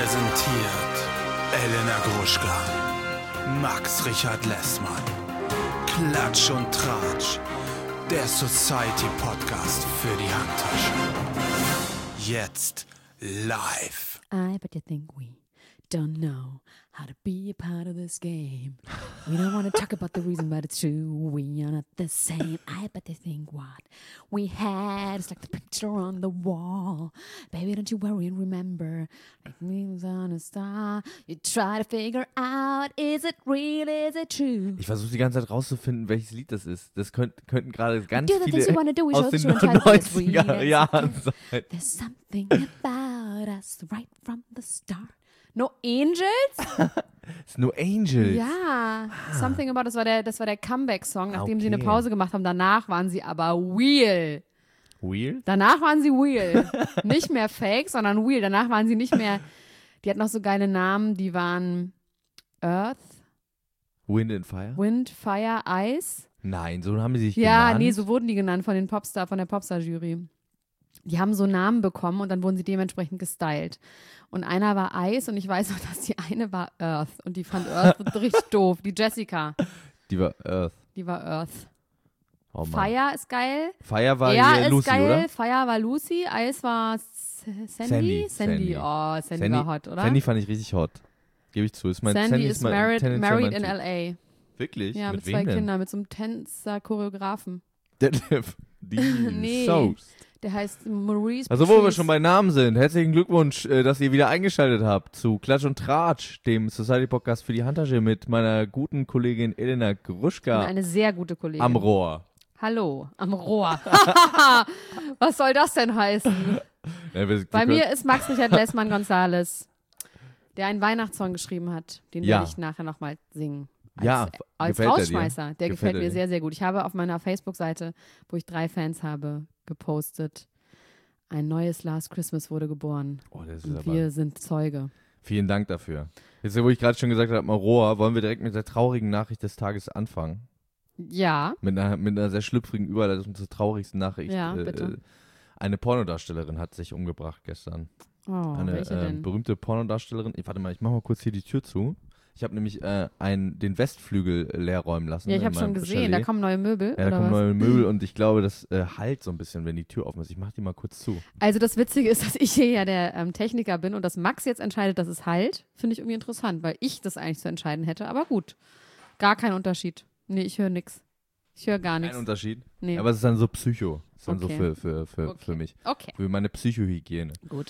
Präsentiert Elena Gruschka, Max Richard Lessmann, Klatsch und Tratsch, der Society-Podcast für die Handtasche. Jetzt live. I bet you think we don't know how to be a part of this game. We don't want to talk about the reason, but it's true. We are not the same. I bet they think what we had is like the picture on the wall. Baby, don't you worry and remember. Like memes on a star. You try to figure out, is it real, is it true? Ich versuche die ganze Zeit rauszufinden, welches Lied das ist. Das könnten gerade ganz Do the things you viele wanna do, we aus show den you and try to get it real, 90er is Jahren it true? sein. There's something about us right from the start. No Angels? Ist nur Angels. Ja, Something About, das war der Comeback-Song, nachdem sie eine Okay. Pause gemacht haben. Danach waren sie aber real. Real? Danach waren sie real. Nicht mehr fake, sondern real. Danach waren sie nicht mehr, die hatten noch so geile Namen, die waren Earth, Wind and Fire? Wind, Fire, Ice. Nein, so haben sie sich Ja, genannt. nee, so wurden die genannt von der Popstar-Jury. Die haben so Namen bekommen und dann wurden sie dementsprechend gestylt. Und einer war Ice und ich weiß noch, dass die eine war Earth und die fand Earth richtig doof. Die Jessica, Die war Earth. die war Earth. Oh Mann. Fire ist geil. Fire war Er hier ist Lucy, geil. oder? Fire war Lucy. Ice war Sandy. Sandy. Oh, Sandy war hot, oder? Sandy fand ich richtig hot. Gebe ich zu. Sandy ist tendenziell married mein in Typ. L.A. Wirklich? Ja, mit wem zwei denn? Kindern, mit so einem Tänzer-Choreografen. Die Nee. Soast. Der heißt Maurice Also wo wir Patrice. schon bei Namen sind, herzlichen Glückwunsch, dass ihr wieder eingeschaltet habt zu Klatsch und Tratsch, dem Society-Podcast für die Handtasche mit meiner guten Kollegin Elena Ich bin Gruschka eine sehr gute Kollegin. am Rohr. Hallo, am Rohr. Was soll das denn heißen? Ja, Bei mir ist Max Richard Lessmann Gonzales, der einen Weihnachtssong geschrieben hat. Den Ja. werde ich nachher nochmal singen. Ja, Als gefällt er dir? Rausschmeißer. Der Gefällt gefällt er mir dir? sehr, sehr gut. Ich habe auf meiner Facebook-Seite, wo ich 3 Fans habe, gepostet, ein neues Last Christmas wurde geboren. Oh, das ist Und aber wir sind Zeuge. vielen Dank dafür. Jetzt, wo ich gerade schon gesagt habe, am Rohr, wollen wir direkt mit der traurigen Nachricht des Tages anfangen. Ja, Mit einer sehr schlüpfrigen Überleitung zur traurigsten Nachricht. Ja, bitte. Eine Pornodarstellerin hat sich umgebracht gestern. oh, Eine welche denn? berühmte Pornodarstellerin. Warte mal, ich mach mal kurz hier die Tür zu. Ich habe nämlich den Westflügel leer räumen lassen. Ja, ich in habe schon meinem gesehen, Chalet. da kommen neue Möbel. Ja, da oder kommen was? neue Möbel und ich glaube, das halt so ein bisschen, wenn die Tür offen ist. Ich mach die mal kurz zu. Also das Witzige ist, dass ich hier ja der Techniker bin und dass Max jetzt entscheidet, dass es halt, finde ich irgendwie interessant, weil ich das eigentlich zu entscheiden hätte. Aber gut, gar kein Unterschied. Nee, ich höre nichts. Ich höre gar Kein nichts. Unterschied. Nee. Aber es ist dann so Psycho. Das ist dann Okay. so für mich. Okay, Für meine Psychohygiene. gut.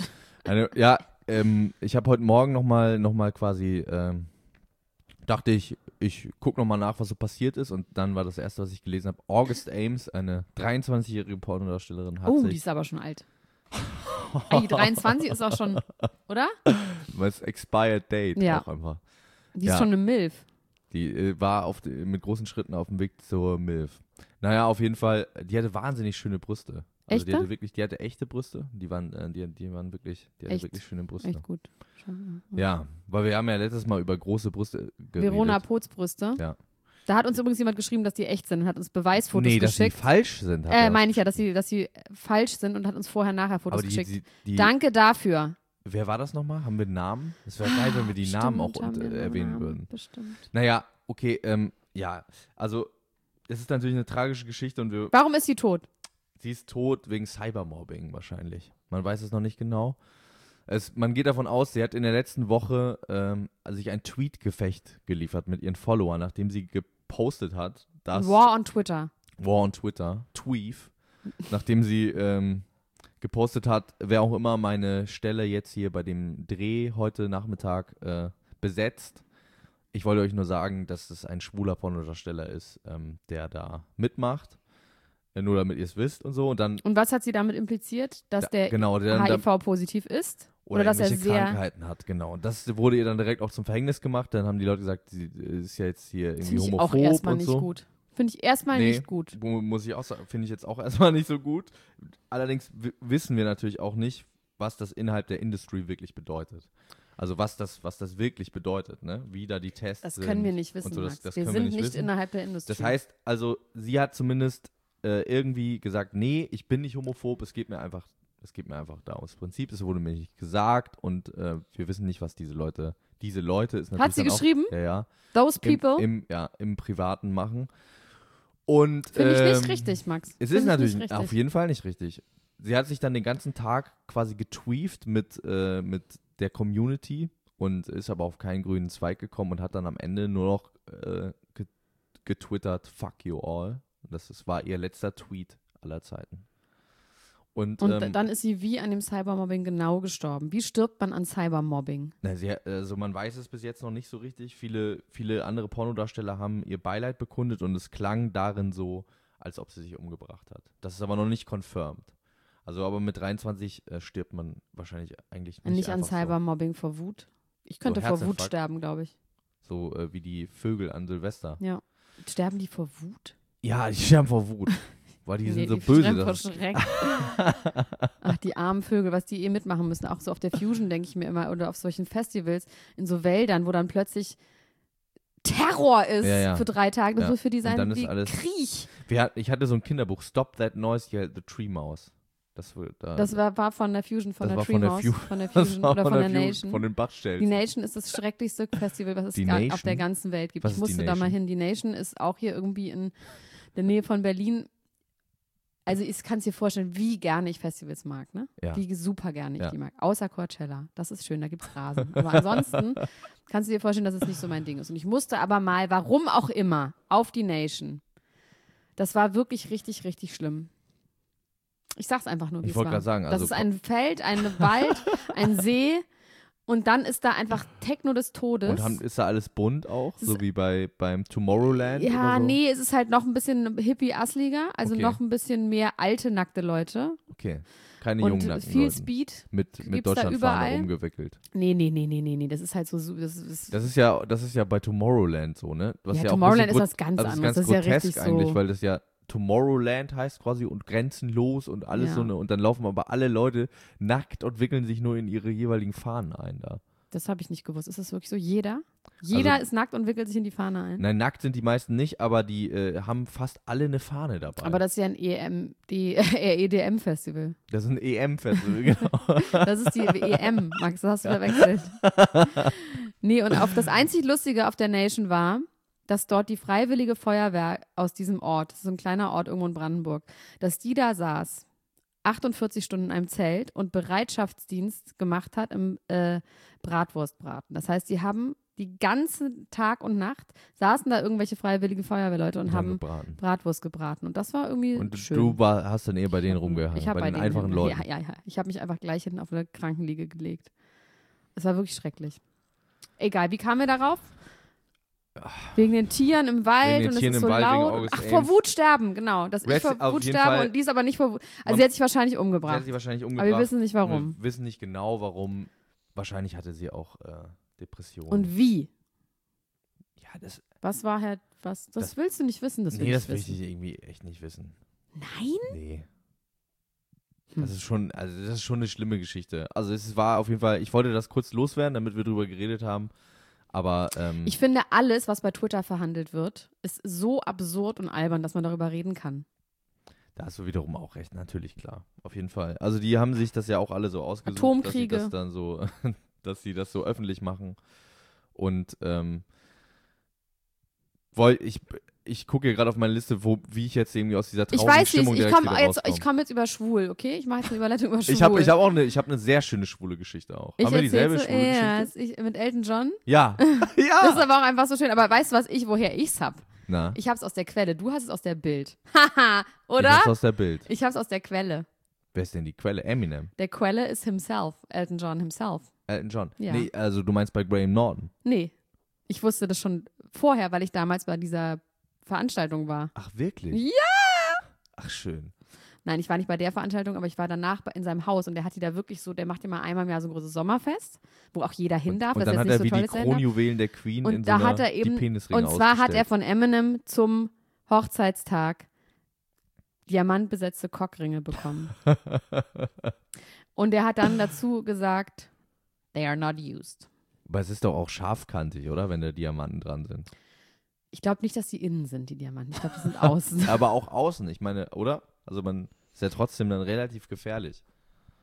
Ich habe heute Morgen noch mal quasi, dachte ich gucke noch mal nach, was so passiert ist. Und dann war das Erste, was ich gelesen habe, August Ames, eine 23-jährige Pornodarstellerin, hat Oh, die sich, ist aber schon alt. Die 23 ist auch schon, oder? was Expired Date Ja. auch einfach. Die Ja. ist schon eine Milf. Die war mit großen Schritten auf dem Weg zur MILF. Naja, auf jeden Fall, die hatte wahnsinnig schöne Brüste. Also Echte? die hatte echte Brüste. Die waren wirklich, die hatte Echt? wirklich schöne Brüste. Echt gut. Schon, Ja, weil wir haben ja letztes Mal über große Brüste geredet. Verona Potzbrüste. Ja. Da hat uns übrigens jemand geschrieben, dass die echt sind und hat uns Beweisfotos Nee, dass sie geschickt. falsch sind. hat er Meine ich ja, dass sie falsch sind und hat uns vorher-nachher Fotos Aber geschickt. die, Danke dafür. wer war das nochmal? Haben wir einen Namen? Es wäre geil, wenn wir die Namen auch Bestimmt haben wir einen erwähnen Namen. würden. Bestimmt. Naja, okay, ja, also es ist natürlich eine tragische Geschichte und Warum ist sie tot? sie ist tot wegen Cybermobbing wahrscheinlich. Man weiß es noch nicht genau. Man geht davon aus, sie hat in der letzten Woche sich ein Tweet-Gefecht geliefert mit ihren Followern, nachdem sie gepostet hat, dass War on Twitter. War on Twitter, Tweef, nachdem sie gepostet hat, wer auch immer meine Stelle jetzt hier bei dem Dreh heute Nachmittag besetzt. Ich wollte euch nur sagen, dass es ein schwuler Pornodarsteller ist, der da mitmacht. Nur damit ihr es wisst und so. Und dann Und was hat sie damit impliziert? Dass der genau, der dann HIV-positiv ist? oder dass er irgendwelche sehr. Krankheiten hat, genau. Und das wurde ihr dann direkt auch zum Verhängnis gemacht. Dann haben die Leute gesagt, sie ist ja jetzt hier irgendwie Finde ich auch homophob erstmal und nicht so. gut. Finde ich erstmal Nee. nicht gut. Muss ich auch sagen, finde ich jetzt auch erstmal nicht so gut. Allerdings wissen wir natürlich auch nicht, was das innerhalb der Industry wirklich bedeutet. Also was das wirklich bedeutet, ne? Wie da die Tests Das sind. können wir nicht wissen, und so, Max. das Wir können sind nicht nicht wissen. innerhalb der Industrie. Das heißt, also sie hat zumindest irgendwie gesagt, nee, ich bin nicht homophob, es geht mir einfach Es geht mir einfach da ums Prinzip. Es wurde mir nicht gesagt und wir wissen nicht, was diese Leute ist natürlich Hat sie dann geschrieben? Auch, ja, Those people? Im Privaten machen. Und Finde ich nicht richtig, Max. Es ist natürlich auf jeden Fall nicht richtig. Sie hat sich dann den ganzen Tag quasi getweeft mit der Community und ist aber auf keinen grünen Zweig gekommen und hat dann am Ende nur noch getwittert, fuck you all. Das war ihr letzter Tweet aller Zeiten. Und dann ist sie wie an dem Cybermobbing genau gestorben. Wie stirbt man an Cybermobbing? Also man weiß es bis jetzt noch nicht so richtig. Viele andere Pornodarsteller haben ihr Beileid bekundet und es klang darin so, als ob sie sich umgebracht hat. Das ist aber noch nicht confirmed. Also aber mit 23 stirbt man wahrscheinlich eigentlich nicht an Cybermobbing vor Wut? Ich könnte vor Wut Herzinfarkt. Sterben, glaube ich. So wie die Vögel an Silvester. Ja. Sterben die vor Wut? Ja, die sterben vor Wut. Weil die sind so die böse. sterben vor Schreck. Ach, die armen Vögel, was die mitmachen müssen. Auch so auf der Fusion, denke ich mir immer, oder auf solchen Festivals, in so Wäldern, wo dann plötzlich Terror ist für 3 Tage. Das wird für die sein wie Krieg. Ich hatte so ein Kinderbuch, Stop That Noise, Yell the Tree Mouse. Das war von der Fusion, von der Tree Mouse, von der Fusion oder von der Nation. Von den Bachstelzen. Die Nation ist das schrecklichste Festival, was es auf der ganzen Welt gibt. Ich musste da mal hin. Die Nation ist auch hier irgendwie in der Nähe von Berlin. Also ich kann es dir vorstellen, wie gerne ich Festivals mag, ne? Ja. Wie super gerne ich die mag. Außer Coachella. Das ist schön, da gibt es Rasen. Aber ansonsten kannst du dir vorstellen, dass es nicht so mein Ding ist. Und ich musste aber mal, warum auch immer, auf die Nation. Das war wirklich richtig, richtig schlimm. Ich sag's einfach nur, wie es war. Ich wollte gerade sagen. Das ist ein Feld, ein Wald, ein See und dann ist da einfach Techno des Todes. Und ist da alles bunt auch, so wie beim Tomorrowland? Ja, oder so? nee, es ist halt noch ein bisschen hippie-assliger, also noch ein bisschen mehr alte, nackte Leute. Okay, keine und jungen nackten viel Leuten. Speed. Mit Deutschlandfahne umgewickelt. Nee, das ist halt so. Das ist ja bei Tomorrowland so, ne? Was ja Tomorrowland auch ist was ganz anderes. Das ist ganz ganz grotesk ja eigentlich, so. weil das ja Tomorrowland heißt quasi und grenzenlos und alles so, ne? Und dann laufen aber alle Leute nackt und wickeln sich nur in ihre jeweiligen Fahnen ein da. Das habe ich nicht gewusst. Ist das wirklich so? Jeder ist nackt und wickelt sich in die Fahne ein? Nein, nackt sind die meisten nicht, aber die haben fast alle eine Fahne dabei. Aber das ist ja ein EDM-Festival. Das ist ein EM-Festival, genau. Das ist die EM, Max, das hast du verwechselt. Nee, und das einzig Lustige auf der Nation war, dass dort die Freiwillige Feuerwehr aus diesem Ort, das ist so ein kleiner Ort irgendwo in Brandenburg, dass die da saß, 48 Stunden in einem Zelt und Bereitschaftsdienst gemacht hat im Bratwurstbraten. Das heißt, die haben die ganze Tag und Nacht, saßen da irgendwelche freiwillige Feuerwehrleute und haben Bratwurst gebraten. Und das war irgendwie schön. Und du hast dann eher bei denen rumgehangen, bei den einfachen Leuten. Ja. Ich habe mich einfach gleich hinten auf eine Krankenliege gelegt. Es war wirklich schrecklich. Egal, wie kamen wir darauf? Wegen den Tieren im Wald und es ist so laut. Ach, vor Wut sterben, genau. Dass ich vor Wut sterbe und die ist aber nicht vor Wut. Also sie hat sich wahrscheinlich umgebracht. Aber wir wissen nicht warum. Wir wissen nicht genau warum. Wahrscheinlich hatte sie auch Depressionen. Und wie? Ja, das. Was war was? Das willst du nicht wissen, das will ich will ich irgendwie echt nicht wissen. Nein? Nee. Das ist schon eine schlimme Geschichte. Also es war auf jeden Fall, ich wollte das kurz loswerden, damit wir drüber geredet haben. Aber ich finde, alles, was bei Twitter verhandelt wird, ist so absurd und albern, dass man darüber reden kann. Da hast du wiederum auch recht, natürlich, klar. Auf jeden Fall. Also die haben sich das ja auch alle so ausgesucht, Atomkriege. dass sie das dann so, dass sie das so öffentlich machen. Und ich gucke hier gerade auf meine Liste, wie ich jetzt irgendwie aus dieser traurigen Stimmung direkt wieder rauskomme. Ich komme jetzt über schwul, okay? Ich mache jetzt eine Überleitung über schwul. Ich habe eine sehr schöne schwule Geschichte auch. Haben wir dieselbe schwule Geschichte? Mit Elton John? Ja. Ja. Das ist aber auch einfach so schön. Aber weißt du, woher ich's hab? Na? Ich hab's aus der Quelle. Du hast es aus der Bild. Haha, oder? Ich hab's aus der Bild. Ich hab's aus der Quelle. Wer ist denn die Quelle? Eminem. Der Quelle ist himself. Elton John himself. Elton John? Ja. Nee, also du meinst bei Graham Norton? Nee. Ich wusste das schon vorher, weil ich damals bei dieser Veranstaltung war. Ach, wirklich? Ja! Ach, schön. Nein, ich war nicht bei der Veranstaltung, aber ich war danach in seinem Haus und der hat die da wirklich so, der macht ja mal einmal im Jahr so ein großes Sommerfest, wo auch jeder hin darf. Und dann hat er wie die Kronjuwelen der Queen und in da so hat er eben, Penisringe und zwar hat er von Eminem zum Hochzeitstag diamantbesetzte Cockringe bekommen. Und er hat dann dazu gesagt, they are not used. Aber es ist doch auch scharfkantig, oder? Wenn da Diamanten dran sind. Ich glaube nicht, dass die innen sind, die Diamanten. Ich glaube, die sind außen. Aber auch außen, ich meine, oder? Also man ist ja trotzdem dann relativ gefährlich.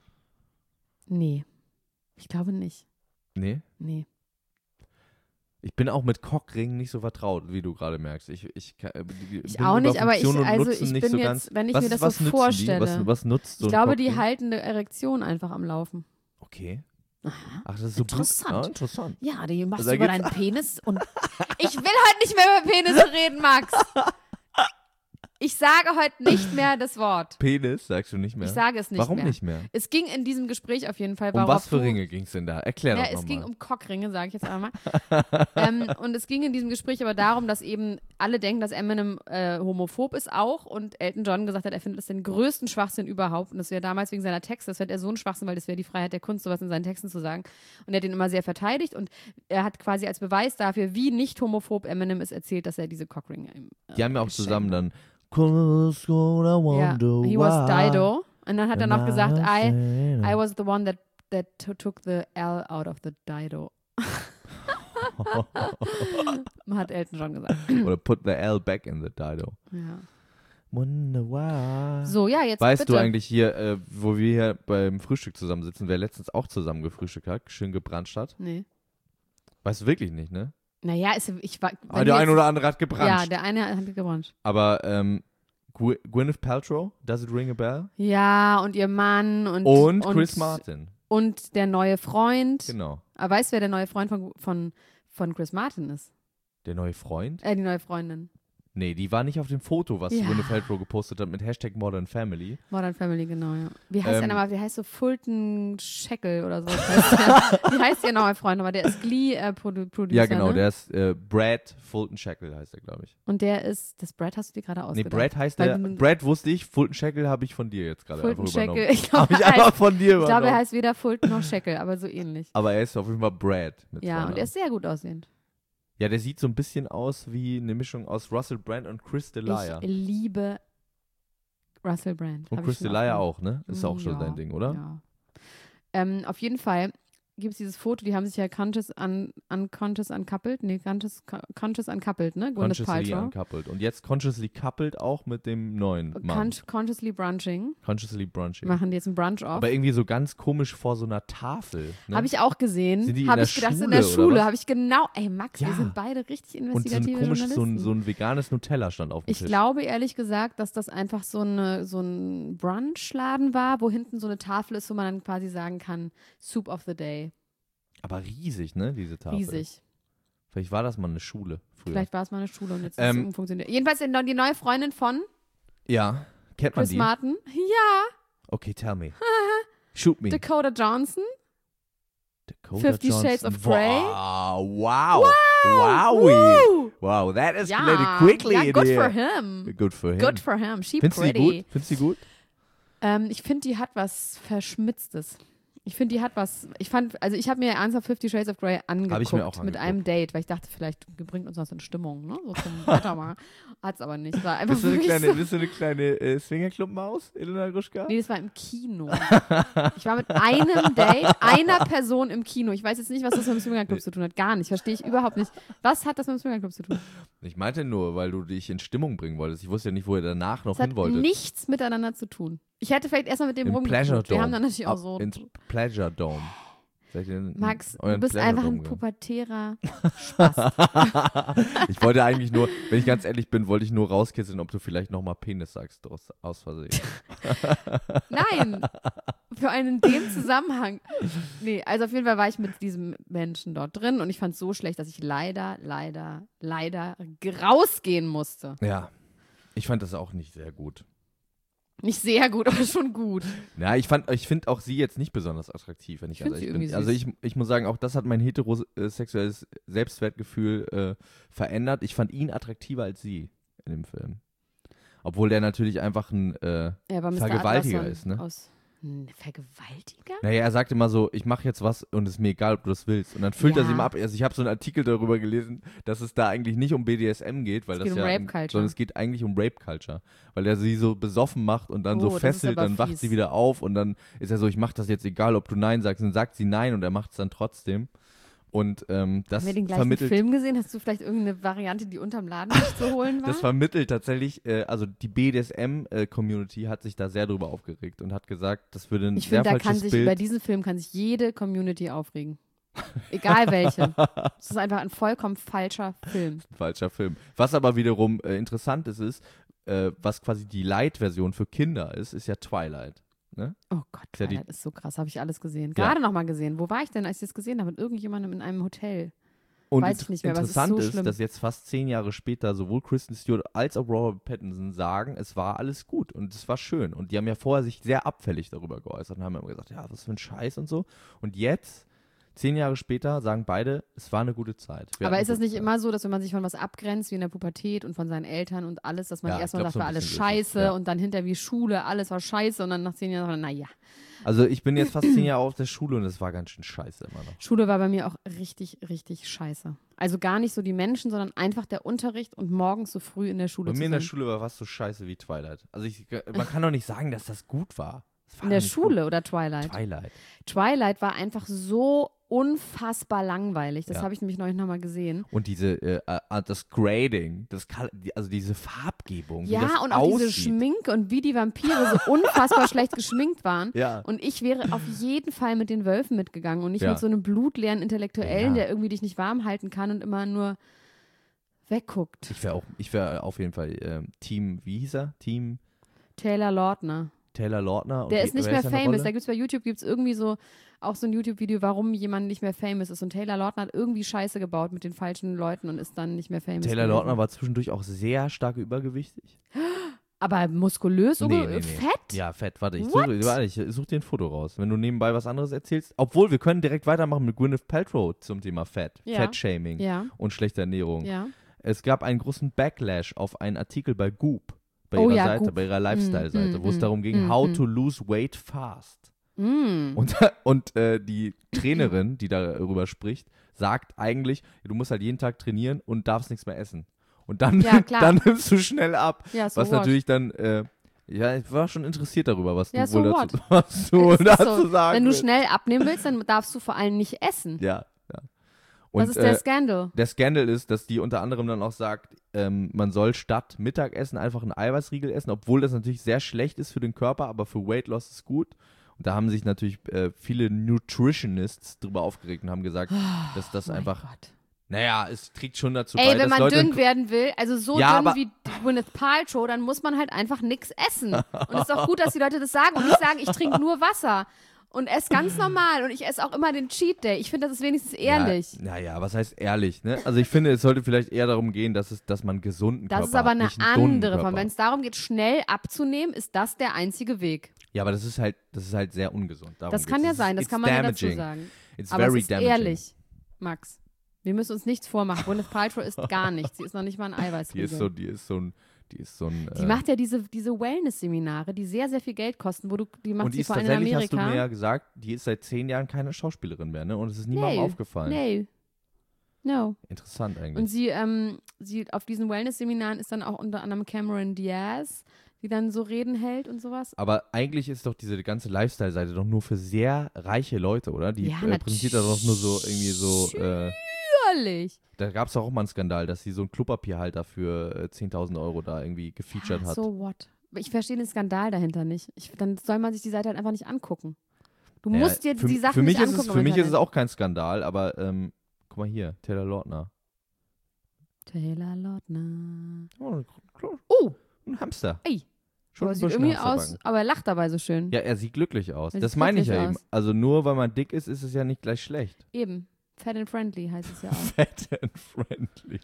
Nee. Ich glaube nicht. Nee? Nee. Ich bin auch mit Cockringen nicht so vertraut, wie du gerade merkst. Ich bin auch nicht, über aber Funktion und also Nutzen ich nicht bin so jetzt, ganz, wenn ich was, mir das was so nützen vorstelle, die? Was nutzt so ich ein glaube, die Cockring? halten eine Erektion einfach am Laufen. Okay. Aha. Ach, das ist so Interessant. Ja, interessant. Ja, die machst Also du da über geht's- deinen Penis und ich will heute nicht mehr über Penisse reden, Max. Ich sage heute nicht mehr das Wort. Penis, sagst du nicht mehr? Ich sage es nicht Warum mehr. nicht mehr? Es ging in diesem Gespräch auf jeden Fall. Um was für Ringe ging es denn da? Erklär Ja, doch es ging nochmal. um Cockringe, sage ich jetzt einmal. Und es ging in diesem Gespräch aber darum, dass eben alle denken, dass Eminem homophob ist auch und Elton John gesagt hat, er findet das den größten Schwachsinn überhaupt und das wäre damals wegen seiner Texte, das wäre er so ein Schwachsinn, weil das wäre die Freiheit der Kunst, sowas in seinen Texten zu sagen. Und er hat ihn immer sehr verteidigt und er hat quasi als Beweis dafür, wie nicht homophob Eminem ist, erzählt, dass er diese Cockringe Die haben ja auch geschenkt zusammen hat. dann ja, He was Dido. Und dann hat er noch gesagt, I was the one that took the L out of the Dido. Hat Elton John gesagt. Oder put the L back in the Dido. Ja. Wonder why. So, ja, jetzt Weißt bitte. du eigentlich hier, wo wir hier beim Frühstück zusammensitzen, wer letztens auch zusammen gefrühstückt hat, schön gebranscht hat? Nee. Weißt du wirklich nicht, ne? Naja, ich war. Aber der eine oder andere hat gebranscht. Ja, der eine hat gebrannt. Aber Gwyneth Paltrow, does it ring a bell? Ja, und ihr Mann und Chris Martin. Und der neue Freund. Genau. Aber weißt du, wer der neue Freund von Chris Martin ist? Der neue Freund? Die neue Freundin. Nee, die war nicht auf dem Foto, was Ja. Gwyneth Paltrow gepostet hat mit Hashtag Modern Family. Modern Family, genau, ja. Wie heißt der nochmal? Der heißt so Fulton Shackle oder so. Wie heißt der neue Freund? Aber der ist Glee-Producer. Ja, genau, ne? der ist Brad Fulton Shackle heißt er, glaube ich. Und der ist, das Brad hast du dir gerade Nee, ausgedacht. Brad heißt Weil der. du- Brad wusste ich, Fulton Shackle habe ich von dir jetzt gerade Fulton einfach übernommen. Shackle. Ich glaube, Habe ich einfach von dir ich glaube, er übernommen. heißt weder Fulton noch Shackle, aber so ähnlich. Aber er ist auf jeden Fall Brad. Mit Ja, und Vornamen. er ist sehr gut aussehend. Ja, der sieht so ein bisschen aus wie eine Mischung aus Russell Brand und Chris D'Elia. Ich liebe Russell Brand. Und Hab ich Chris schon D'Elia oft auch, ne? Ist auch schon ja, dein Ding, oder? Ja. Auf jeden Fall gibt es dieses Foto, die haben sich ja conscious uncoupled, ne? Conscious uncoupled, ne? Gwyneth Consciously Paltrow. uncoupled. Und jetzt consciously coupled auch mit dem neuen Mann. Consciously brunching. Consciously brunching. Machen die jetzt einen Brunch off. Aber irgendwie so ganz komisch vor so einer Tafel. Ne? Habe ich auch gesehen. Sind die in Habe der ich gedacht, in Schule, der oder Schule. was? Habe ich genau. Ey, Max, Ja. wir sind beide richtig Und so ein investigative komisch, Journalisten. so ein veganes Nutella stand auf dem Ich Tisch. glaube ehrlich gesagt, dass das einfach so ein Brunchladen war, wo hinten so eine Tafel ist, wo man dann quasi sagen kann, Soup of the Day. Aber riesig, ne, diese Tafel. Riesig. Vielleicht war das mal eine Schule früher. Vielleicht war es mal eine Schule und jetzt ist es Ähm, umfunktioniert. Jedenfalls die neue Freundin von Ja, kennt man Chris die? Martin. Ja, Okay, tell me. Shoot me. Dakota Johnson. Dakota 50 Shades of Grey. Wow. Wowie. Woo! Wow, that escalated Ja, quickly ja, in good here. for him. Good for him. Good for him. She Findest du die pretty. gut? Findest du die gut? Ich finde, die hat was Verschmitztes. Ich finde, die hat was. Ich habe mir ernsthaft 50 Shades of Grey angeguckt. ich mir auch mit angeguckt. einem Date, weil ich dachte, vielleicht bringt uns das in Stimmung, ne? So zum Weitermachen. Hat's aber nicht. War einfach Bist du eine wirklich kleine, Swingerclub-Maus, Elena Gruschka? Nee, das war im Kino. Ich war mit einem Date, einer Person im Kino. Ich weiß jetzt nicht, was das mit dem Swingerclub zu tun hat. Gar nicht. Verstehe ich überhaupt nicht. Was hat das mit dem Swingerclub zu tun? Ich meinte nur, weil du dich in Stimmung bringen wolltest. Ich wusste ja nicht, wo ihr danach noch Das hin hat wolltet. nichts miteinander zu tun. Ich hätte vielleicht erstmal mit dem Im Pleasure rumgeknutscht. Wir Dome. haben dann natürlich auch Ab so. ins Pleasure Dome. Seid ihr in Max, du euren bist Pleasure einfach Dome ein gegangen? pubertärer. Ich wollte eigentlich nur, wenn ich ganz ehrlich bin, wollte ich nur rauskitzeln, ob du vielleicht nochmal Penis sagst, aus Versehen. Nein, für einen in dem Zusammenhang. Nee, also auf jeden Fall war ich mit diesem Menschen dort drin und ich fand es so schlecht, dass ich leider rausgehen musste. Ja, ich fand das auch nicht sehr gut. Nicht sehr gut, aber schon gut. Ja, ich finde auch sie jetzt nicht besonders attraktiv, wenn ich find ganz sie ehrlich bin. irgendwie Also ich muss sagen, auch das hat mein heterosexuelles Selbstwertgefühl verändert. Ich fand ihn attraktiver als sie in dem Film. Obwohl der natürlich einfach ein Ja, aber Mr. Vergewaltiger Atlason ist, ne? Ein Vergewaltiger? Naja, er sagt immer so, ich mache jetzt was und es ist mir egal, ob du das willst. Und dann füllt er Ja. sie mal ab. Also ich habe so einen Artikel darüber gelesen, dass es da eigentlich nicht um BDSM geht, weil Es das geht um ja, Rape Culture. sondern es geht eigentlich um Rape Culture, weil er sie so besoffen macht und dann Oh, so das ist fesselt, aber dann wacht fies. sie wieder auf und dann ist er so, ich mache das jetzt egal, ob du Nein sagst. Dann sagt sie Nein und er macht es dann trotzdem. Und das Haben wir den gleichen vermittelt, Film gesehen? Hast du vielleicht irgendeine Variante, die unterm Laden nicht zu holen war? das vermittelt tatsächlich, also die BDSM-Community hat sich da sehr drüber aufgeregt und hat gesagt, das würde ein Ich sehr finde, falsches Bild. über diesen Film kann sich jede Community aufregen. Egal welche. Es ist einfach ein vollkommen falscher Film. Falscher Film. Was aber wiederum interessant ist, was quasi die Light-Version für Kinder ist ja Twilight. Ne? Oh Gott, Ja, die- Twilight ist so krass. Habe ich alles gesehen. Ja. Gerade noch mal gesehen. Wo war ich denn, als ich das gesehen habe? Mit irgendjemandem in einem Hotel. Und Weiß ich nicht mehr, aber es ist interessant so ist, schlimm. dass jetzt fast 10 Jahre später sowohl Kristen Stewart als auch Robert Pattinson sagen, es war alles gut und es war schön. Und die haben ja vorher sich sehr abfällig darüber geäußert und haben immer gesagt, ja, was für ein Scheiß und so. Und jetzt, 10 Jahre später, sagen beide, es war eine gute Zeit. Wir Aber hatten ist das eine nicht gute immer so, dass wenn man sich von was abgrenzt, wie in der Pubertät und von seinen Eltern und alles, dass man Ja, erstmal ich glaub, sagt, war so ein alles bisschen so ist es, scheiße ja. und dann hinterher wie Schule, alles war scheiße und dann nach 10 Jahren, naja. Zeit. Also ich bin jetzt fast 10 Jahre auf der Schule und es war ganz schön scheiße immer noch. Schule war bei mir auch richtig, richtig scheiße. Also gar nicht so die Menschen, sondern einfach der Unterricht und morgens so früh in der Schule Bei zu mir in der sein. Schule war fast so scheiße wie Twilight. Also man kann doch nicht sagen, dass das gut war. Das war In der doch nicht Schule oder Twilight? Gut. Twilight. Twilight war einfach so unfassbar langweilig. Das Ja. habe ich nämlich neulich nochmal gesehen. Und das Grading, also diese Farbgebung, wie das Ja, und auch diese aussieht. Schminke und wie die Vampire so unfassbar schlecht geschminkt waren. Ja. Und ich wäre auf jeden Fall mit den Wölfen mitgegangen und nicht Ja. mit so einem blutleeren Intellektuellen, Ja. der irgendwie dich nicht warm halten kann und immer nur wegguckt. Ich wäre auf jeden Fall Team, wie hieß er? Team Taylor Lautner. Taylor Lautner. Und Der ist nicht wer mehr in der famous. Da Rolle? gibt es bei YouTube irgendwie so auch so ein YouTube-Video, warum jemand nicht mehr famous ist. Und Taylor Lautner hat irgendwie Scheiße gebaut mit den falschen Leuten und ist dann nicht mehr famous. Taylor gewesen. Lautner war zwischendurch auch sehr stark übergewichtig. Aber muskulös, Nee. fett? Ja, fett. Warte, ich What? such dir ein Foto raus. Wenn du nebenbei was anderes erzählst. Obwohl, wir können direkt weitermachen mit Gwyneth Paltrow zum Thema Fett. Ja. Fettshaming Ja, und schlechte Ernährung. ja. Es gab einen großen Backlash auf einen Artikel bei Goop, bei Oh ihrer ja, Seite, Goop. bei ihrer Lifestyle-Seite, wo es darum ging, how to lose weight fast. Mm. Und die Trainerin, die darüber spricht, sagt eigentlich, du musst halt jeden Tag trainieren und darfst nichts mehr essen. Und dann, Ja, klar. dann nimmst du schnell ab. Ja, so Was what? natürlich dann, ja, ich war schon interessiert darüber, was Ja, du so wohl what? dazu, was du Es wohl ist dazu so, sagen wenn du willst. schnell abnehmen willst, dann darfst du vor allem nicht essen. Ja. Was Und ist der Skandal? der Skandal ist, dass die unter anderem dann auch sagt, man soll statt Mittagessen einfach einen Eiweißriegel essen, obwohl das natürlich sehr schlecht ist für den Körper, aber für Weight Loss ist gut. Und da haben sich natürlich viele Nutritionists drüber aufgeregt und haben gesagt, dass das Mein einfach, Gott. naja, es trägt schon dazu Ey, bei, wenn dass man Leute dünn werden will, also so Ja, dünn aber- wie Gwyneth Paltrow, dann muss man halt einfach nichts essen. Und es ist auch gut, dass die Leute das sagen und nicht sagen, ich trinke nur Wasser und esse ganz normal und ich esse auch immer den Cheat Day. Ich finde, das ist wenigstens ehrlich. Ja, naja, was heißt ehrlich, ne? Also ich finde, es sollte vielleicht eher darum gehen, dass man einen gesunden Körper Das ist aber hat, eine nicht einen dummen andere Form. Körper. Wenn es darum geht, schnell abzunehmen, ist das der einzige Weg. Ja, aber das ist halt sehr ungesund. Darum Das kann geht's. ja Es sein, das it's kann man ja damaging. dazu sagen. It's Aber very es ist damaging. ehrlich, Max. Wir müssen uns nichts vormachen. Gwyneth Paltrow isst gar nichts. Sie ist noch nicht mal ein Die Eiweißriegel. ist so ein Sie macht ja diese Wellness-Seminare, die sehr, sehr viel Geld kosten, die macht und die sie ist vor allem in tatsächlich, hast Amerika. du mir ja gesagt, die ist seit 10 Jahren keine Schauspielerin mehr, ne? Und es ist niemandem aufgefallen. No. Interessant eigentlich. Und sie auf diesen Wellness-Seminaren ist dann auch unter anderem Cameron Diaz, die dann so Reden hält und sowas. Aber eigentlich ist doch diese ganze Lifestyle-Seite doch nur für sehr reiche Leute, oder? Die Ja, präsentiert da doch nur so irgendwie so. Natürlich. Da gab es doch auch mal einen Skandal, dass sie so einen Klopapierhalter für 10.000 Euro da irgendwie gefeatured hat. So what? Ich verstehe den Skandal dahinter nicht. Dann soll man sich die Seite halt einfach nicht angucken. Du Naja, musst dir für, die Sachen für mich nicht ist angucken. es, Für im mich ist es Internet. auch kein Skandal, aber guck mal hier, Taylor Lautner. Taylor Lautner. Oh, Oh, ein Hamster. ey. Schon Aber ein sieht bisschen irgendwie aus, Hamsterbacken. aber er lacht dabei so schön. Ja, er sieht glücklich aus. Er Das sieht meine ich ja glücklich eben. aus. Also nur weil man dick ist, ist es ja nicht gleich schlecht. Eben. Fat and friendly heißt es ja auch. Fat and friendly.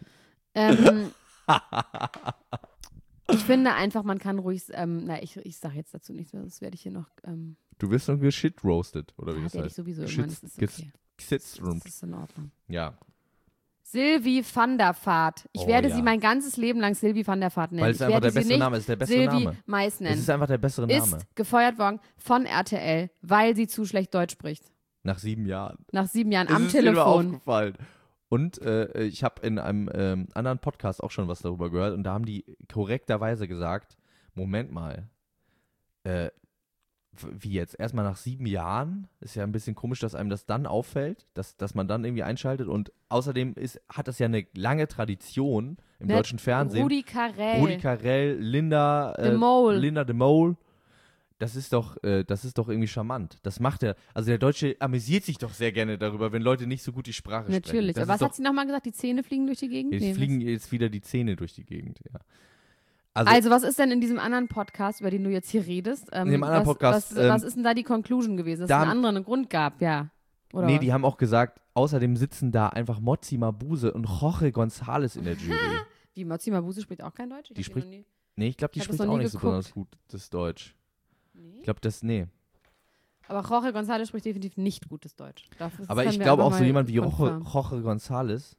Ich finde einfach, man kann ruhig, ich sage jetzt dazu nichts mehr, sonst werde ich hier noch, Du wirst noch geschit-roasted, oder wie das werde ich heißt? sowieso irgendwann, das ist okay. Gesitzt-roomed. Das ist in Ordnung. Ja, Sylvie van der Vaart. Ich Oh, werde ja. sie mein ganzes Leben lang Sylvie van der Vaart nennen. weil es ich einfach werde der sie beste nicht Name ist. Der bessere Sylvie Name. Mais Es nennen. ist einfach der bessere Name. Ist gefeuert worden von RTL, weil sie zu schlecht Deutsch spricht. Nach 7 Jahren. Nach 7 Jahren Es am ist mir Telefon. aufgefallen. Und ich habe in einem anderen Podcast auch schon was darüber gehört und da haben die korrekterweise gesagt, Moment mal, Wie jetzt? Erstmal nach 7 Jahren? Ist ja ein bisschen komisch, dass einem das dann auffällt, dass man dann irgendwie einschaltet. Und außerdem hat das ja eine lange Tradition im deutschen Fernsehen. Rudi Carrell, Linda de Mol. Das ist doch irgendwie charmant. Das macht er. Also der Deutsche amüsiert sich doch sehr gerne darüber, wenn Leute nicht so gut die Sprache sprechen. Natürlich. Aber was hat sie nochmal gesagt? Die Zähne fliegen durch die Gegend? Jetzt fliegen jetzt wieder die Zähne durch die Gegend, ja. Also was ist denn in diesem anderen Podcast, über den du jetzt hier redest? In dem anderen Podcast. Was ist denn da die Conclusion gewesen? Dass es einen anderen Grund gab, ja. Oder nee, was? die haben auch gesagt, außerdem sitzen da einfach Mozi Mabuse und Jorge González in der Jury. Wie, Mozi Mabuse spricht auch kein Deutsch? Nee, ich glaube, die spricht auch nicht so besonders gut das Deutsch. Nee? Ich glaube, nee. Aber Jorge González spricht definitiv nicht gutes Deutsch. Aber ich glaube auch so jemand wie Jorge González,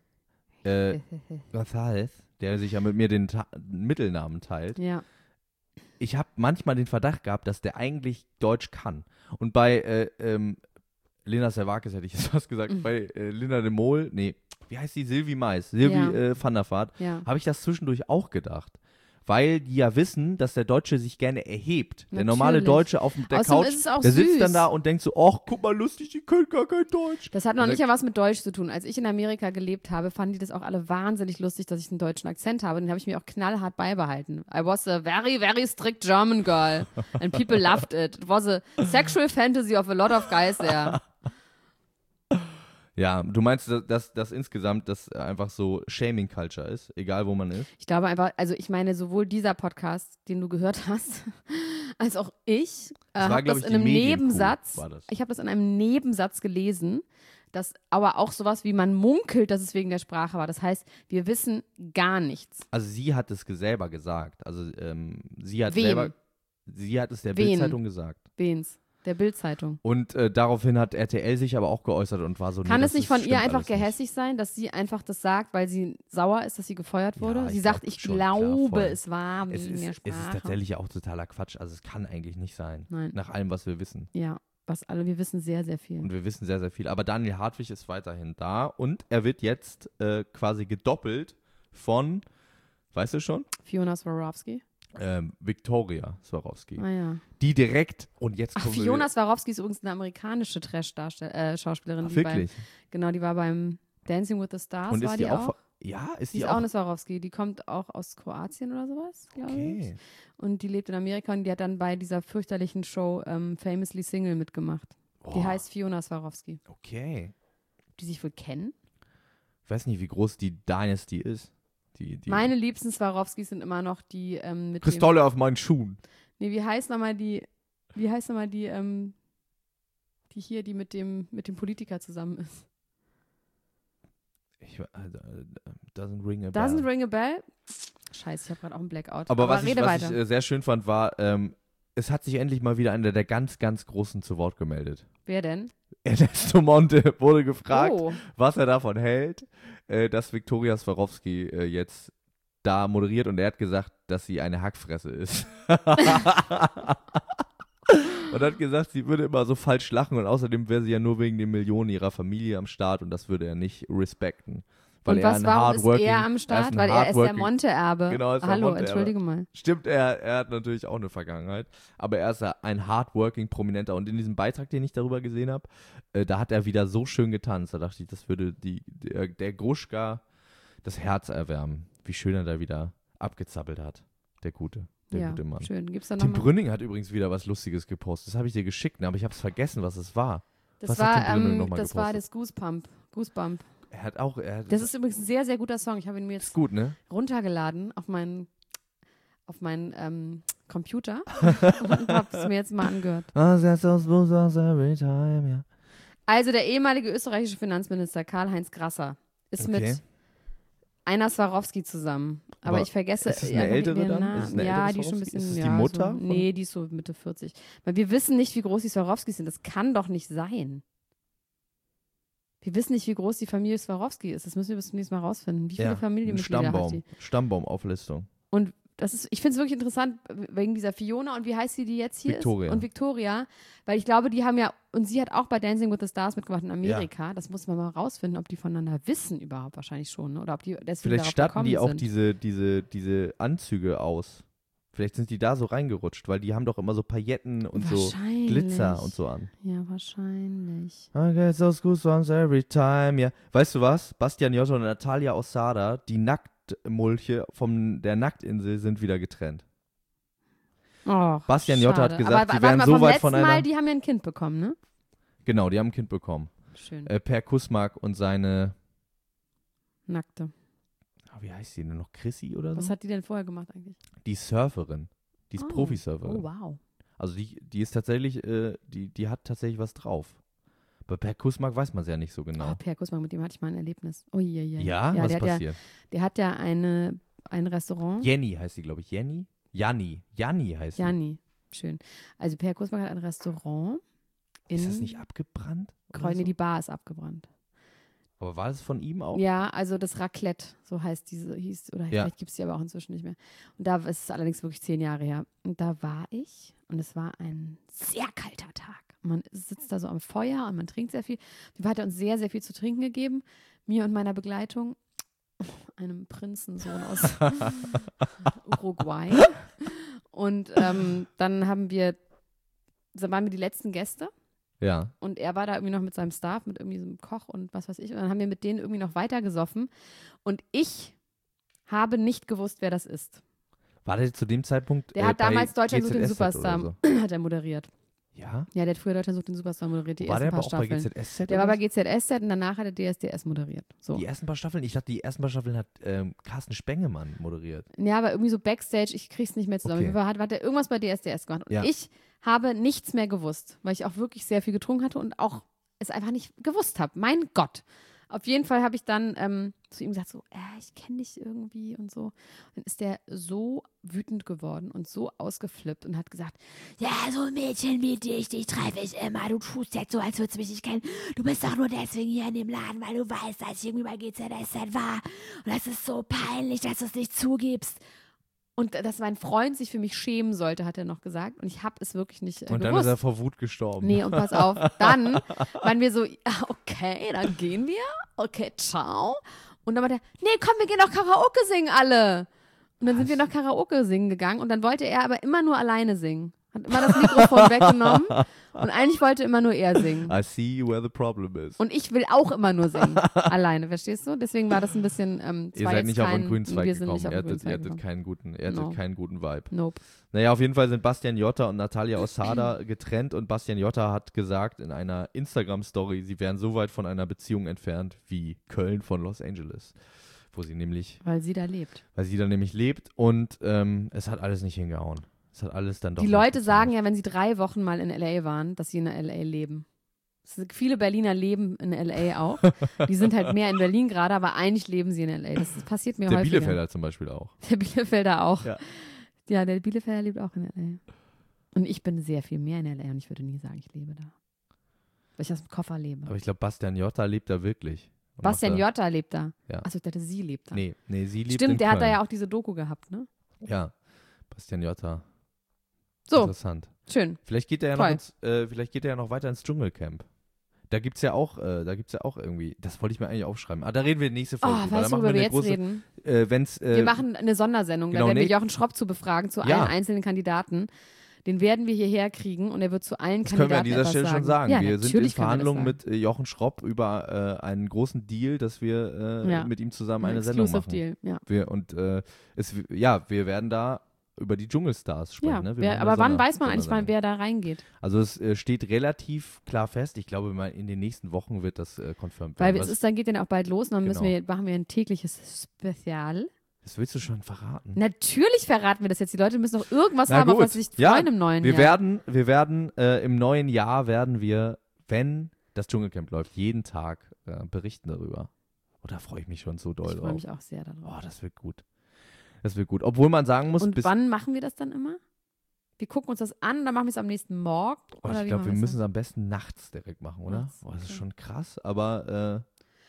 der sich ja mit mir den Mittelnamen teilt. Ja. Ich habe manchmal den Verdacht gehabt, dass der eigentlich Deutsch kann. Und bei Lena Servakis hätte ich jetzt was gesagt, bei Linda de Mol, wie heißt die? Sylvie Mais, van der Vaart, habe ich das zwischendurch auch gedacht. Weil die ja wissen, dass der Deutsche sich gerne erhebt. Natürlich. Der normale Deutsche auf der Außerdem Couch, ist es auch der sitzt süß. dann da und denkt so, ach, guck mal lustig, die können gar kein Deutsch. Das hat noch nicht ja was mit Deutsch zu tun. Als ich in Amerika gelebt habe, fanden die das auch alle wahnsinnig lustig, dass ich einen deutschen Akzent habe. Den habe ich mir auch knallhart beibehalten. I was a very, very strict German girl. And people loved it. It was a sexual fantasy of a lot of guys there. Ja, du meinst, dass insgesamt das einfach so Shaming-Culture ist, egal wo man ist? Ich glaube einfach, also ich meine, sowohl dieser Podcast, den du gehört hast, als auch ich habe das in einem Nebensatz, ich habe das in einem Nebensatz gelesen, dass aber auch sowas wie man munkelt, dass es wegen der Sprache war. Das heißt, wir wissen gar nichts. Also sie hat es selber gesagt. Also sie hat es der Wen? Bild-Zeitung gesagt. Wen's? Der Bild-Zeitung. Und daraufhin hat RTL sich aber auch geäußert und war so, Kann es nicht von ihr einfach gehässig gehässig sein, dass sie einfach das sagt, weil sie sauer ist, dass sie gefeuert wurde? Ja, Sie ich sagt, glaub ich schon, glaube, klar, es war wegen der Es Sprache. ist tatsächlich auch totaler Quatsch. Also es kann eigentlich nicht sein. Nein. Nach allem, was wir wissen. Ja, wir wissen sehr, sehr viel. Und wir wissen sehr, sehr viel. Aber Daniel Hartwig ist weiterhin da und er wird jetzt quasi gedoppelt von, weißt du schon? Fiona Swarovski. Victoria Swarovski. Ah ja. Die direkt, und jetzt Ach, kommen Fiona Swarovski ist übrigens eine amerikanische Trash-Schauspielerin. wirklich? Die war beim Dancing with the Stars, Und war ist die auch? Ja, ist Die ist auch eine Swarovski. Die kommt auch aus Kroatien oder sowas, glaube ich. Okay. Und die lebt in Amerika und die hat dann bei dieser fürchterlichen Show Famously Single mitgemacht. Die heißt Fiona Swarovski. Okay. Die sich wohl kennen? Ich weiß nicht, wie groß die Dynasty ist. Meine liebsten Swarovskis sind immer noch die mit Kristalle auf meinen Schuhen. Nee, wie heißt nochmal die die hier, die mit dem Politiker zusammen ist? Doesn't ring a bell. Doesn't ring a bell? Scheiße, ich habe gerade auch einen Blackout. Aber was ich weiter. sehr schön fand, war, es hat sich endlich mal wieder einer der ganz, ganz Großen zu Wort gemeldet. Wer denn? Ernesto Monte wurde gefragt, Oh. was er davon hält, dass Victoria Swarovski jetzt da moderiert und er hat gesagt, dass sie eine Hackfresse ist. Und hat gesagt, sie würde immer so falsch lachen und außerdem wäre sie ja nur wegen den Millionen ihrer Familie am Start und das würde er nicht respekten. Und warum ist er am Start? Weil er ist der Monte-Erbe. Genau, ist der Hallo, Monte-Erbe. entschuldige mal. Stimmt, er hat natürlich auch eine Vergangenheit, aber er ist ja ein hardworking Prominenter und in diesem Beitrag, den ich darüber gesehen habe, da hat er wieder so schön getanzt, da dachte ich, das würde der Gruschka das Herz erwärmen, wie schön er da wieder abgezappelt hat, der gute Mann. Schön. Gibt's da noch Tim mal? Brünning hat übrigens wieder was Lustiges gepostet, das habe ich dir geschickt, aber ich habe es vergessen, was es war. Das was hat Tim Brünning noch mal war gepostet? das Goosebump. Das ist übrigens ein sehr, sehr guter Song. Ich habe ihn mir jetzt gut, ne? runtergeladen auf meinen Computer und habe es mir jetzt mal angehört. Also der ehemalige österreichische Finanzminister Karl-Heinz Grasser ist mit einer Swarovski zusammen. Aber ich vergesse... Ist es eine ältere dann? Ist es eine ältere die ist schon ein Swarovski? bisschen... Ist es die Mutter? Nee, die ist so Mitte 40. Weil wir wissen nicht, wie groß die Swarovskis sind. Das kann doch nicht sein. Wir wissen nicht, wie groß die Familie Swarovski ist. Das müssen wir bis zum nächsten Mal rausfinden. Wie viele Familienmitglieder hat die? Stammbaumauflistung. Und ich finde es wirklich interessant, wegen dieser Fiona und wie heißt sie, die jetzt hier Victoria. ist? Und Victoria. Weil ich glaube, die haben ja, und sie hat auch bei Dancing with the Stars mitgemacht in Amerika. Ja. Das muss man mal rausfinden, ob die voneinander wissen überhaupt, wahrscheinlich schon. Ne? Oder ob die deswegen Vielleicht darauf statten die auch sind. diese Anzüge aus. Vielleicht sind die da so reingerutscht, weil die haben doch immer so Pailletten und so Wahrscheinlich. Glitzer und so an. Ja, wahrscheinlich. I get those goosebumps every time. Ja. Weißt du was? Bastian Jotta und Natalia Ossada, die Nacktmulche von der Nacktinsel sind wieder getrennt. Oh, Bastian Jotta hat gesagt, aber sie wären so weit vom letzten Mal, voneinander. die haben ja ein Kind bekommen, ne? Genau, die haben ein Kind bekommen. Schön. Per Kusmak und seine, Nackte. wie heißt sie denn noch? Chrissy oder so? Was hat die denn vorher gemacht eigentlich? Die Surferin. Die ist Oh. Profisurferin. Oh, wow. Also die ist tatsächlich, die hat tatsächlich was drauf. Bei Per Kusmak weiß man es ja nicht so genau. Oh, Per Kussmann, mit dem hatte ich mal ein Erlebnis. Oh, ja. Ja? Was ist passiert? Der hat ja ein Restaurant. Jenny heißt sie, glaube ich. Janni heißt sie. Janni. Schön. Also Per Kussmann hat ein Restaurant in Ist das nicht abgebrannt? oder Kreuz. Nee, so? die Bar ist abgebrannt. Aber war das von ihm auch? Ja, also das Raclette, so hieß, oder Ja. vielleicht gibt es die aber auch inzwischen nicht mehr. Und da ist es allerdings wirklich 10 Jahre her. Und da war ich und es war ein sehr kalter Tag. Man sitzt da so am Feuer und man trinkt sehr viel. Die hat uns sehr, sehr viel zu trinken gegeben. Mir und meiner Begleitung, einem Prinzensohn aus Uruguay. Und dann waren wir die letzten Gäste. Ja. Und er war da irgendwie noch mit seinem Staff, mit irgendwie so einem Koch und was weiß ich. Und dann haben wir mit denen irgendwie noch weiter gesoffen. Und ich habe nicht gewusst, wer das ist. War der zu dem Zeitpunkt Der hat bei damals Deutschland sucht den GZSZ oder Superstar, so? hat er moderiert. Ja? Ja, der hat früher Deutschland sucht den Superstar moderiert, die War der ersten aber paar auch bei Staffeln. GZSZ? Der war oder bei GZSZ und danach hat er DSDS moderiert. So. Die ersten paar Staffeln? Ich dachte, die ersten paar Staffeln hat Carsten Spengemann moderiert. Ja, aber irgendwie so Backstage, ich krieg's nicht mehr zusammen. Okay. Hat er irgendwas bei DSDS gemacht. Und Ja. ich habe nichts mehr gewusst, weil ich auch wirklich sehr viel getrunken hatte und auch es einfach nicht gewusst habe. Mein Gott. Auf jeden Fall habe ich dann zu ihm gesagt, so, ich kenne dich irgendwie und so. Dann ist der so wütend geworden und so ausgeflippt und hat gesagt, ja, so ein Mädchen wie dich treffe ich immer. Du tust jetzt so, als würdest du mich nicht kennen. Du bist doch nur deswegen hier in dem Laden, weil du weißt, dass ich irgendwie bei GZSZ war. Und das ist so peinlich, dass du es nicht zugibst. Und dass mein Freund sich für mich schämen sollte, hat er noch gesagt. Und ich habe es wirklich nicht Und dann gewusst. ist er vor Wut gestorben. Nee, und pass auf, dann waren wir so, okay, dann gehen wir. Okay, ciao. Und dann war der, nee, komm, wir gehen noch Karaoke singen alle. Und dann sind wir noch Karaoke singen gegangen und dann wollte er aber immer nur alleine singen. Hat immer das Mikrofon weggenommen und eigentlich wollte immer nur er singen. I see where the problem is. Und ich will auch immer nur singen, alleine, verstehst du? Deswegen war das ein bisschen, Ihr seid nicht auf den grünen Zweig wir sind gekommen. nicht auf Ihr den grünen hattet Zweig gekommen. keinen guten Vibe. Nope. Naja, auf jeden Fall sind Bastian Jotta und Natalia Ossada getrennt und Bastian Jotta hat gesagt in einer Instagram-Story, sie wären so weit von einer Beziehung entfernt wie Köln von Los Angeles, wo sie nämlich, Weil sie da lebt. weil sie da nämlich lebt und es hat alles nicht hingehauen. Es hat alles dann doch Die nicht Leute sagen funktioniert. ja, wenn sie 3 Wochen mal in L.A. waren, dass sie in L.A. leben. Viele Berliner leben in L.A. auch. Die sind halt mehr in Berlin gerade, aber eigentlich leben sie in L.A. Das passiert mir Der häufiger. Bielefelder zum Beispiel auch. Der Bielefelder auch. Ja. Ja, der Bielefelder lebt auch in L.A. Und ich bin sehr viel mehr in L.A. und ich würde nie sagen, ich lebe da. Weil ich aus dem Koffer lebe. Aber ich glaube, Bastian Jotta lebt da wirklich. Und Bastian macht da- Jotta lebt da. Ja. Achso, ich dachte, sie lebt da. Nee, sie lebt in Stimmt, der hat da Köln. ja auch diese Doku gehabt, ne? Ja, Bastian Jotta. So, Interessant. schön. Vielleicht geht er ja Toll. vielleicht geht er ja noch weiter ins Dschungelcamp. Da gibt's ja auch irgendwie, das wollte ich mir eigentlich aufschreiben. Ah, da reden wir nächste Oh, Folge drüber. weißt Da du, machen worüber wir eine jetzt große, reden? Wenn's, Wir machen eine Sondersendung, genau, da werden wir nee. Jochen Schropp zu befragen, zu Ja. allen einzelnen Kandidaten. Den werden wir hierher kriegen und er wird zu allen das können wir an Kandidaten dieser etwas Stelle sagen. schon sagen. Ja, Wir sind in natürlich können wir das Verhandlungen sagen. mit Jochen Schropp über einen großen Deal, dass wir Ja. mit ihm zusammen Ein eine Sendung Exclusive machen. Deal, ja. Wir werden da über die Dschungelstars sprechen. Ja, Ne? Wir machen aber eine wann weiß man eigentlich, Sondersendung. wer da reingeht? Also es steht relativ klar fest. Ich glaube, mal in den nächsten Wochen wird das confirmed Weil werden. dann geht dann auch bald los und dann Genau. machen wir ein tägliches Spezial. Das willst du schon verraten? Natürlich verraten wir das jetzt. Die Leute müssen doch irgendwas Na haben, auf gut. was sie sich Ja, freuen im neuen Wir Jahr. werden im neuen Jahr wenn das Dschungelcamp läuft, jeden Tag berichten darüber. Oh, da freue ich mich schon so doll Ich freue drauf. mich auch sehr darauf. Oh, das wird gut. Das wird gut. Obwohl man sagen muss, Und wann machen wir das dann immer? Wir gucken uns das an, dann machen wir es am nächsten Morgen. Oh, oder ich wie glaube, machen wir wir's müssen dann? es am besten nachts direkt machen, oder? Nachts, Oh, das ist okay. schon krass, aber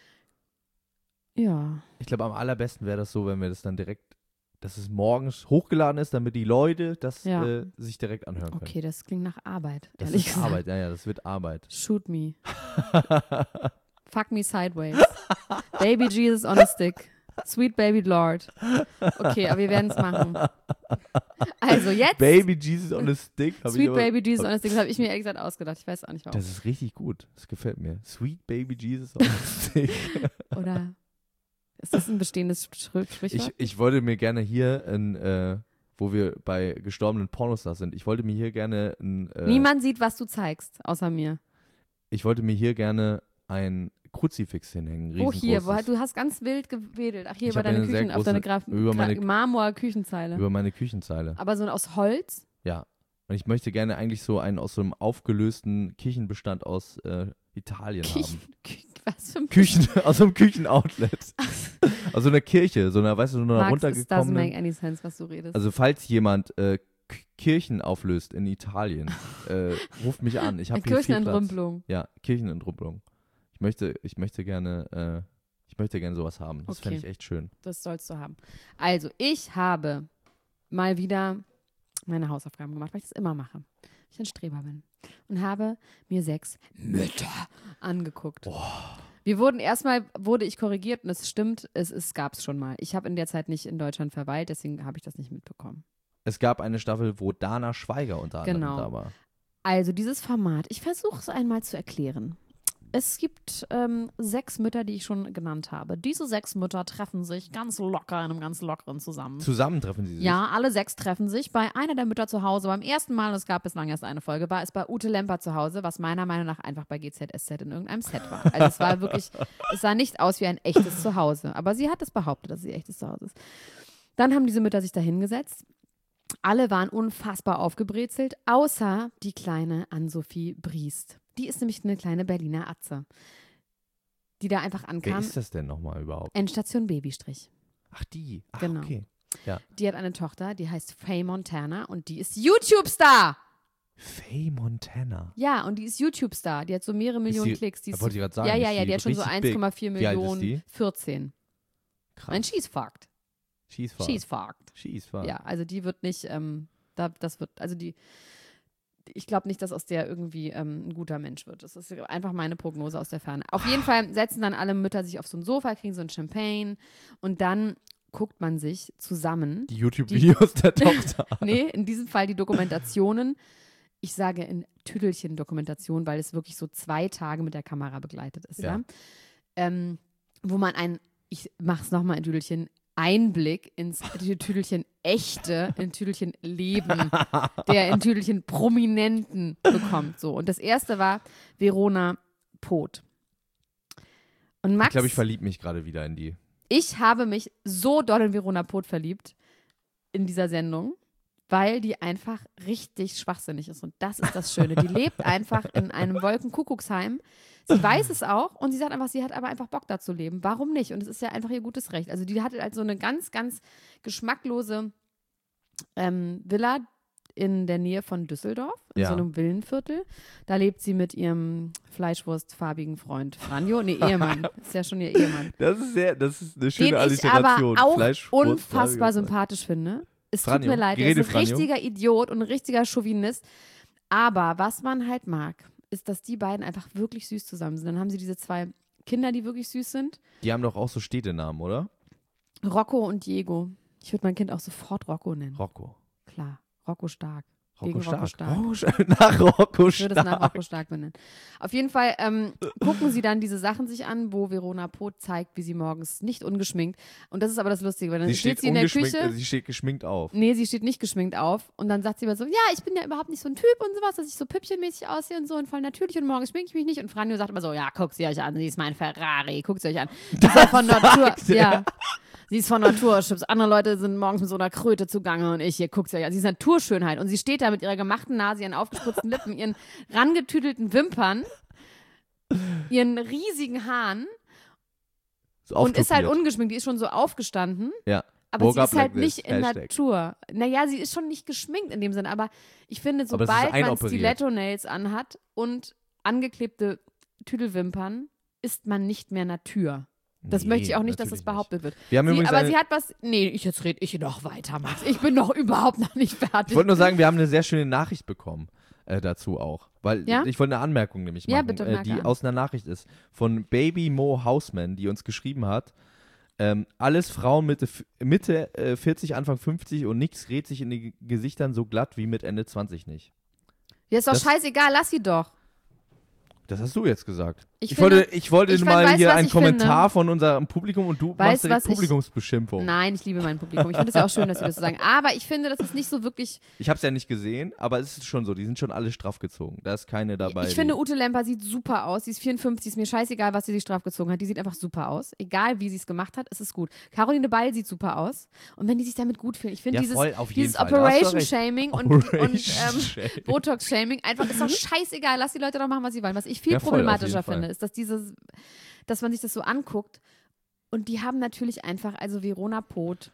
Ja. ich glaube, am allerbesten wäre das so, wenn wir das dann direkt, dass es morgens hochgeladen ist, damit die Leute das Ja. sich direkt anhören können. Okay, das klingt nach Arbeit. Das ehrlich ist gesagt. Arbeit, ja, das wird Arbeit. Shoot me. Fuck me sideways. Baby Jesus on a stick. Sweet Baby Lord. Okay, aber wir werden es machen. Also jetzt. Baby Jesus on a Stick. Sweet Baby Jesus on a Stick. Das habe ich mir ehrlich gesagt ausgedacht. Ich weiß auch nicht warum. Das ist richtig gut. Das gefällt mir. Sweet Baby Jesus on a Stick. Oder ist das ein bestehendes Sprichwort? Ich wollte mir gerne hier wo wir bei gestorbenen Pornostars sind, ich wollte mir hier gerne Niemand sieht, was du zeigst, außer mir. Ich wollte mir hier gerne ein Kruzifix hinhängen. Oh, hier, du hast ganz wild gewedelt. Ach, hier Ich über hab deine eine sehr Küchen, auf große- deine über meine- Marmor-Küchenzeile. Über meine Küchenzeile. Aber so aus Holz? Ja. Und ich möchte gerne eigentlich so einen aus so einem aufgelösten Kirchenbestand aus Italien haben. Was für ein Aus so einem Küchenoutlet. Aus so einer Kirche, so einer, weißt du, so einer Max, it doesn't runtergekommenen. make any sense, was du redest. Also falls jemand Kirchen auflöst in Italien, ruft mich an. Ich habe hier viel Platz. Kirchenentrümpelung. Ja, Kirchenentrümpelung. Ich möchte gerne sowas haben. Das fände ich echt schön. Das sollst du haben. Also, ich habe mal wieder meine Hausaufgaben gemacht, weil ich das immer mache. Weil ich ein Streber bin. Und habe mir 6 Mütter angeguckt. Wurde ich korrigiert und es stimmt, es gab es schon mal. Ich habe in der Zeit nicht in Deutschland verweilt, deswegen habe ich das nicht mitbekommen. Es gab eine Staffel, wo Dana Schweiger unter anderem da war. Also dieses Format, ich versuche es einmal zu erklären. Es gibt 6 Mütter, die ich schon genannt habe. Diese 6 Mütter treffen sich ganz locker in einem ganz lockeren zusammen. Zusammen treffen sie sich? Ja, alle 6 treffen sich bei einer der Mütter zu Hause. Beim ersten Mal, und es gab bislang erst eine Folge, war es bei Ute Lemper zu Hause, was meiner Meinung nach einfach bei GZSZ in irgendeinem Set war. Also es war wirklich, es sah nicht aus wie ein echtes Zuhause. Aber sie hat es behauptet, dass sie echtes Zuhause ist. Dann haben diese Mütter sich da hingesetzt. Alle waren unfassbar aufgebrezelt, außer die kleine Ann-Sophie Briest. Die ist nämlich eine kleine Berliner Atze, die da einfach ankam. Wer ist das denn nochmal überhaupt? Endstation Babystrich. Ach, die. Ach, Genau. okay. Ja. Die hat eine Tochter, die heißt Faye Montana und die ist YouTube-Star. Faye Montana. Ja, und die ist YouTube-Star. Die hat so mehrere Millionen Klicks. Die ist, wollte ich gerade sagen. ja, die hat schon so richtig big. 1,4 Wie alt ist Millionen. die? 14. Krass. Nein, she's fucked. She's fucked. She's fucked. She's fucked. Ja, also die wird nicht, ich glaube nicht, dass aus der irgendwie ein guter Mensch wird. Das ist einfach meine Prognose aus der Ferne. Auf jeden Fall setzen dann alle Mütter sich auf so ein Sofa, kriegen so ein Champagne und dann guckt man sich zusammen. Die YouTube-Videos der Tochter. Nee, in diesem Fall die Dokumentationen. Ich sage in Tüdelchen-Dokumentation, weil es wirklich so 2 Tage mit der Kamera begleitet ist. Ja. Wo man ich mache es nochmal in Tüdelchen, Einblick ins Tüdelchen Echte, in Tüdelchen Leben, der in Tüdelchen Prominenten bekommt. So. Und das erste war Verona Poth. Und Max, Ich glaube, ich verliebe mich gerade wieder in die. ich habe mich so doll in Verona Poth verliebt in dieser Sendung, weil die einfach richtig schwachsinnig ist. Und das ist das Schöne. Die lebt einfach in einem Wolkenkuckucksheim. Sie weiß es auch und sie sagt einfach, sie hat aber einfach Bock da zu leben. Warum nicht? Und es ist ja einfach ihr gutes Recht. Also die hatte halt so eine ganz, ganz geschmacklose Villa in der Nähe von Düsseldorf, in so einem Villenviertel. Da lebt sie mit ihrem fleischwurstfarbigen Freund Franjo. Nee, Ehemann. Ist ja schon ihr Ehemann. Das ist eine schöne Den ich Alliteration. aber auch Fleischwurst, unfassbar sympathisch finde. Es tut Franjo. mir leid, er Gerede ist ein Franjo. richtiger Idiot und ein richtiger Chauvinist. Aber was man halt mag, ist, dass die beiden einfach wirklich süß zusammen sind. Dann haben sie diese 2 Kinder, die wirklich süß sind. Die haben doch auch so Städtenamen, oder? Rocco und Diego. Ich würde mein Kind auch sofort Rocco nennen. Rocco. Klar, Rocco Stark. Rocco Gegen Rocco Stark. Stark. Nach Rocco Ich würde es nach Stark. Rocco Stark benennen. Auf jeden Fall gucken sie dann diese Sachen sich an, wo Verona Poth zeigt, wie sie morgens nicht ungeschminkt. Und das ist aber das Lustige, weil dann steht sie in der Küche. Sie steht geschminkt auf. Nee, sie steht nicht geschminkt auf. Und dann sagt sie immer so, ja, ich bin ja überhaupt nicht so ein Typ und sowas, dass ich so püppchenmäßig aussehe und so und voll natürlich und morgens schminke ich mich nicht. Und Franjo sagt immer so, ja, guckt sie euch an, sie ist mein Ferrari, guckt sie euch an. Die ist ja von Natur, ja. Sie ist von Natur hübsch. Andere Leute sind morgens mit so einer Kröte zugange und ich hier guckt sie euch an. Sie ist Naturschönheit. Und sie steht da mit ihrer gemachten Nase, ihren aufgespritzten Lippen, ihren rangetüdelten Wimpern, ihren riesigen Haaren und ist halt ungeschminkt. Die ist schon so aufgestanden. Ja. Aber Woke sie up ist halt like nicht this. in Hashtag. Natur. Naja, sie ist schon nicht geschminkt in dem Sinne, aber ich finde, Aber es ist sobald man einoperiert. Stiletto-Nails anhat und angeklebte Tüdelwimpern, ist man nicht mehr Natur. Das Nee, möchte ich auch nicht, dass natürlich das behauptet wird. Wir haben übrigens Aber eine- sie hat was. Nee, jetzt rede ich noch weiter, Max. Ich bin noch überhaupt noch nicht fertig. Ich wollte nur sagen, wir haben eine sehr schöne Nachricht bekommen dazu auch. Weil Ja? ich wollte eine Anmerkung nämlich machen, Ja, bitte, merke die an. aus einer Nachricht ist. Von Baby Mo Houseman, die uns geschrieben hat. Alles Frauen Mitte 40, Anfang 50 und nichts dreht sich in den Gesichtern so glatt wie mit Ende 20 nicht. Ja, ist doch Das- scheißegal, lass sie doch. Das hast du jetzt gesagt. Ich Ich finde- wollte ich mal weiß, hier was einen ich Kommentar von unserem Publikum und du Weißt, machst direkt was ich- Publikumsbeschimpfung. Nein, ich liebe mein Publikum. Ich finde es ja auch schön, dass sie das so sagen. Aber ich finde, das ist nicht so wirklich. Ich habe es ja nicht gesehen, aber es ist schon so. Die sind schon alle straff gezogen. Da ist keine dabei. Ich finde, Ute Lemper sieht super aus. Sie ist 54, ist mir scheißegal, was sie sich straff gezogen hat. Die sieht einfach super aus. Egal, wie sie es gemacht hat, es ist gut. Caroline Ball sieht super aus. Und wenn die sich damit gut fühlen. Ich finde Ja, voll, auf jeden dieses Fall. Da hast du Operation-Shaming und Operation-Shaming. Botox-Shaming einfach ist doch scheißegal. Lass die Leute doch machen, was sie wollen. Was ich viel Ja, voll, auf problematischer jeden Fall. finde, ist, dass man sich das so anguckt. Und die haben natürlich einfach, also Verona Poth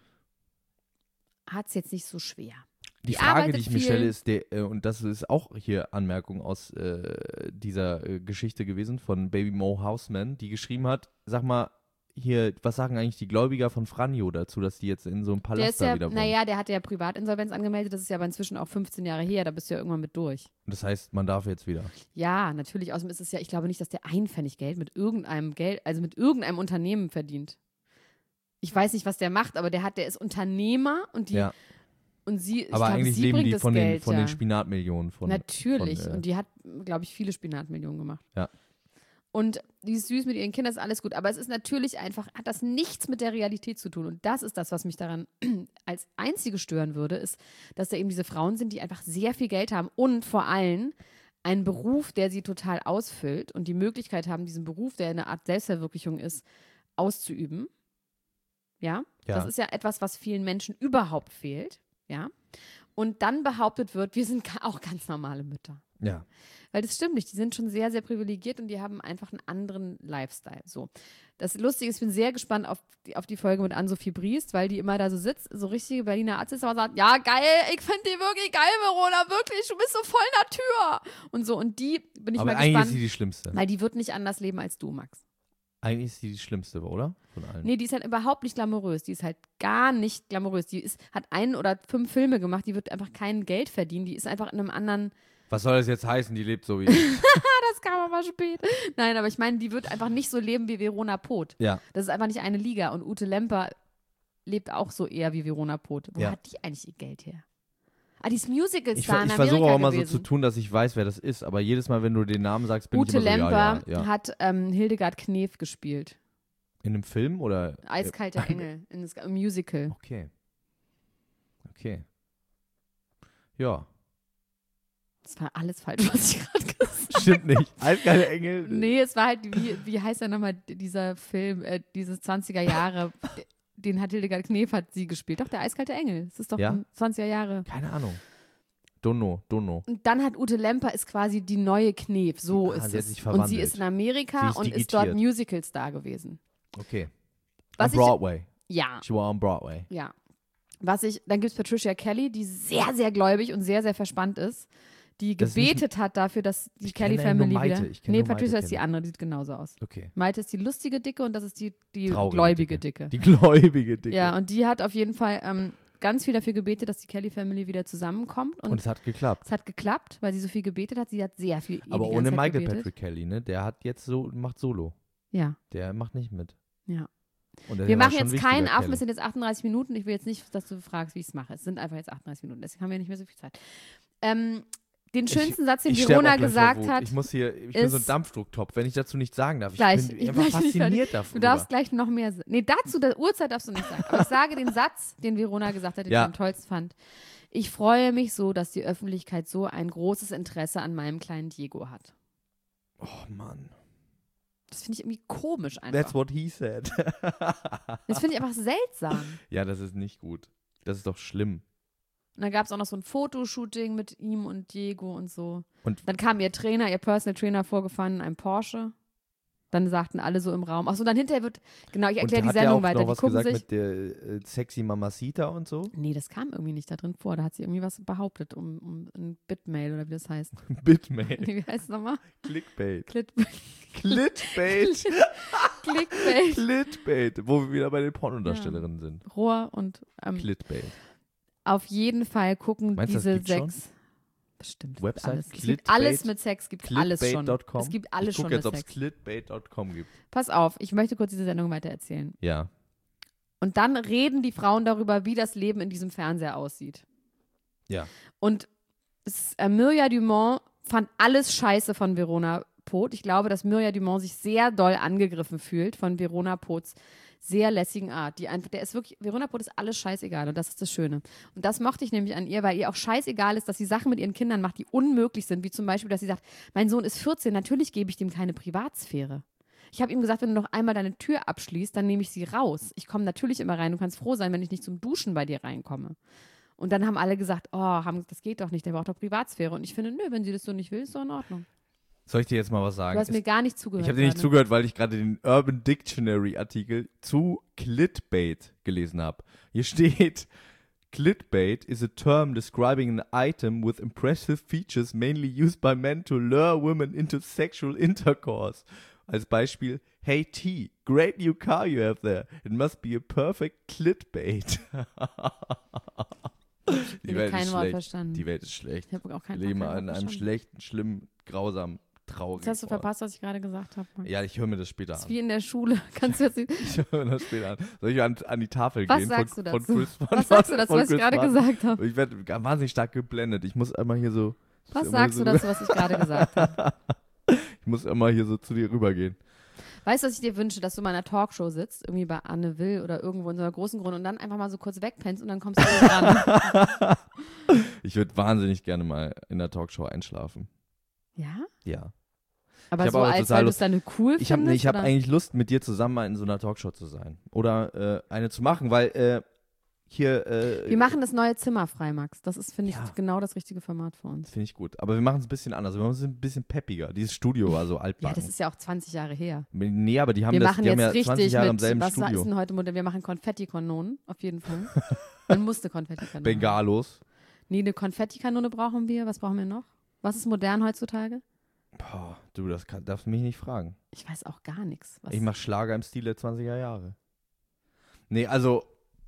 hat es jetzt nicht so schwer. Die Die Frage, arbeitet die ich mir viel. stelle, ist, und das ist auch hier Anmerkung aus dieser Geschichte gewesen von Baby Mo Houseman, die geschrieben hat, sag mal, hier, was sagen eigentlich die Gläubiger von Franjo dazu, dass die jetzt in so einem Der Palast ist da ja, wieder wohnen? naja, der hatte ja Privatinsolvenz angemeldet, das ist ja aber inzwischen auch 15 Jahre her, da bist du ja irgendwann mit durch. Das heißt, man darf jetzt wieder. Ja, natürlich, außerdem ist es ja, ich glaube nicht, dass der ein Pfennig Geld, also mit irgendeinem Unternehmen verdient. Ich weiß nicht, was der macht, aber der ist Unternehmer und die, Ja. und sie, ich Aber glaube, eigentlich sie leben bringt die das von Geld, den ja. Spinatmillionen. Natürlich. Von, Und die hat, glaube ich, viele Spinatmillionen gemacht. Ja. Und die ist süß mit ihren Kindern, ist alles gut. Aber es ist natürlich einfach, hat das nichts mit der Realität zu tun. Und das ist das, was mich daran als Einzige stören würde, ist, dass da eben diese Frauen sind, die einfach sehr viel Geld haben und vor allem einen Beruf, der sie total ausfüllt und die Möglichkeit haben, diesen Beruf, der eine Art Selbstverwirklichung ist, auszuüben. Ja? Ja. Das ist ja etwas, was vielen Menschen überhaupt fehlt. Ja. Und dann behauptet wird, wir sind auch ganz normale Mütter. Ja. Weil das stimmt nicht. Die sind schon sehr, sehr privilegiert und die haben einfach einen anderen Lifestyle. So. Das Lustige ist, ich bin sehr gespannt auf die Folge mit Ann-Sophie Briest, weil die immer da so sitzt, so richtige Berliner Arzt ist, aber sagt, ja, geil, ich finde die wirklich geil, Verona, wirklich, du bist so voll Natur. Und so, und die bin ich Aber mal eigentlich gespannt, ist sie die Schlimmste. weil die wird nicht anders leben als du, Max. Eigentlich ist sie die Schlimmste, oder? Von allen. Nee, die ist halt überhaupt nicht glamourös. Die ist halt gar nicht glamourös. Hat 1 oder 5 Filme gemacht, die wird einfach kein Geld verdienen. Die ist einfach in einem anderen. Was soll das jetzt heißen? Die lebt so wie ich. Das kam aber spät. Nein, aber ich meine, die wird einfach nicht so leben wie Verona Poth. Ja. Das ist einfach nicht eine Liga. Und Ute Lemper lebt auch so eher wie Verona Poth. Wo Ja. hat die eigentlich ihr Geld her? Ah, die ist Musical-Star Ich in Amerika versuche auch mal so gewesen. zu tun, dass ich weiß, wer das ist. Aber jedes Mal, wenn du den Namen sagst, bin Ute ich immer so, Lemper ja. hat Hildegard Knef gespielt. In einem Film oder? Eiskalter Engel. Im Musical. Okay. Ja. Das war alles falsch, was ich gerade gesagt habe. Stimmt nicht. Eiskalte Engel. Nee, es war halt, wie heißt der nochmal, dieser Film, dieses 20er Jahre, den hat Hildegard Knef, hat sie gespielt. Doch, der eiskalte Engel. Das ist doch Ja? 20er Jahre. Keine Ahnung. Don't know. Und dann hat Ute Lemper ist quasi die neue Knef, so Ah, ist sie hat es. sich Und verwandelt. sie ist in Amerika Sie ist und ist dort digitiert. Musical-Star gewesen. Okay. Was on Broadway. Ja, She was on Broadway. ja. Dann gibt es Patricia Kelly, die sehr, sehr gläubig und sehr, sehr verspannt ist, die Das ist nicht- gebetet hat dafür, dass die Ich Kelly kenne nur Family Maite. wieder. Ich kenne Nee, nur Maite, Patricia ist die kenne ich. andere, die sieht genauso aus. Okay. Maite ist die lustige Dicke und das ist die Traurige gläubige Dicke. Die gläubige Dicke. Ja, und die hat auf jeden Fall ganz viel dafür gebetet, dass die Kelly Family wieder zusammenkommt. Und es hat geklappt. es hat geklappt, weil sie so viel gebetet hat. Sie hat sehr viel Aber die ganze ohne Zeit Michael gebetet. Patrick Kelly, ne? Der hat jetzt macht Solo. Ja, Der macht nicht mit. ja. Und der Wir war machen schon jetzt wichtiger, keinen Affen, Kelly. es sind jetzt 38 Minuten. Ich will jetzt nicht, dass du fragst, wie ich es mache. Es sind einfach jetzt 38 Minuten, deswegen haben wir nicht mehr so viel Zeit. Den schönsten Satz, den Ich sterb Verona auch gleich vor gesagt Wut. hat, Ich bin so ein ist- Dampfdrucktopf, wenn ich dazu nichts sagen darf. Gleich. Ich bin Ich einfach möchte nicht fasziniert davon. du darfst gleich noch mehr sagen. Nee, dazu, der Uhrzeit darfst du nicht sagen. Aber ich sage den Satz, den Verona gesagt hat, den Ja. ich am tollsten fand. Ich freue mich so, dass die Öffentlichkeit so ein großes Interesse an meinem kleinen Diego hat. Oh Mann. Das finde ich irgendwie komisch einfach. That's what he said. Das finde ich einfach seltsam. Ja, das ist nicht gut. Das ist doch schlimm. Und dann gab es auch noch so ein Fotoshooting mit ihm und Diego und so. Und- dann kam ihr Personal Trainer vorgefahren in einem Porsche. Dann sagten alle so im Raum. Achso, dann hinterher wird, genau, ich erkläre die hat der Sendung auch weiter. noch Die was gucken gesagt sich. mit der sexy Mamacita und so? Nee, das kam irgendwie nicht da drin vor. Da hat sie irgendwie was behauptet um ein Bitmail oder wie das heißt. Bitmail. Nee, wie heißt es nochmal? Clickbait. Clickbait. Clickbait. Clickbait. Wo wir wieder bei den Pornodarstellerinnen sind. Rohr und Clickbait. auf jeden Fall gucken Meinst du, das diese gibt's schon? 6. Bestimmt. Website? Alles. Es gibt Clickbait? alles mit Sex, gibt alles schon. Clickbait.com. Es gibt alles ich schon gucke jetzt, mit ob es Sex. clickbait.com gibt. Pass auf, ich möchte kurz diese Sendung weiter erzählen. Ja. Und dann reden die Frauen darüber, wie das Leben in diesem Fernseher aussieht. Ja. Und Mirja Dumont fand alles scheiße von Verona Poth. Ich glaube, dass Mirja Dumont sich sehr doll angegriffen fühlt von Verona Poths sehr lässigen Art. Verona Poth ist alles scheißegal und das ist das Schöne. Und das mochte ich nämlich an ihr, weil ihr auch scheißegal ist, dass sie Sachen mit ihren Kindern macht, die unmöglich sind, wie zum Beispiel, dass sie sagt, mein Sohn ist 14, natürlich gebe ich dem keine Privatsphäre. Ich habe ihm gesagt, wenn du noch einmal deine Tür abschließt, dann nehme ich sie raus. Ich komme natürlich immer rein, du kannst froh sein, wenn ich nicht zum Duschen bei dir reinkomme. Und dann haben alle gesagt, das geht doch nicht, der braucht doch Privatsphäre. Und ich finde, nö, wenn sie das so nicht will, ist doch in Ordnung. Soll ich dir jetzt mal was sagen? Du hast mir gar nicht zugehört. Ich habe dir nicht zugehört, weil ich gerade den Urban Dictionary Artikel zu Clitbait gelesen habe. Hier steht, Clitbait is a term describing an item with impressive features mainly used by men to lure women into sexual intercourse. Als Beispiel, hey T, great new car you have there. It must be a perfect Clitbait. Ich habe kein Wort verstanden. Die Welt ist schlecht. Ich habe auch kein Wir leben Wort in einem schlechten, schlimmen, grausamen, traurigen Jetzt hast du Ort. verpasst, was ich gerade gesagt habe. Ja, ich höre mir das später Das ist an. wie in der Schule. Kannst du jetzt nicht. Ich höre mir das später an. Soll ich an die Tafel Was gehen? sagst du dazu? Was sagst du dazu, was ich gerade gesagt habe? Ich werde wahnsinnig stark geblendet. Ich muss einmal hier so... Was sagst du dazu, was ich gerade gesagt habe? Ich muss immer hier so zu dir rübergehen. Weißt du, was ich dir wünsche, dass du mal in einer Talkshow sitzt, irgendwie bei Anne Will oder irgendwo in so einer großen Grunde und dann einfach mal so kurz wegpennst und dann kommst du ran. Ich würde wahnsinnig gerne mal in der Talkshow einschlafen. Ja? Ja. Aber Ich so, hab aber als total weil du es dann cool Ich habe findest? hab oder? eigentlich Lust, mit dir zusammen mal in so einer Talkshow zu sein. Oder eine zu machen, weil hier... Wir machen das neue Zimmer frei, Max. Das ist, finde ich, Ja. genau das richtige Format für uns. Finde ich gut. Aber wir machen es ein bisschen anders. Wir machen es ein bisschen peppiger. Dieses Studio war so Ja, altbacken. das ist ja auch 20 Jahre her. Nee, aber die haben, Wir das, machen die haben jetzt ja richtig 20 Jahre im mit, selben was Studio. ist denn heute Modell? Wir machen Konfettikanonen, auf jeden Fall. Man musste Konfettikanonen. Bengalos. Nee, eine Konfettikanone brauchen wir. Was brauchen wir noch? Was ist modern heutzutage? Boah, du, darfst mich nicht fragen. Ich weiß auch gar nichts. Was Ich mache Schlager im Stil der 20er Jahre. Nee, also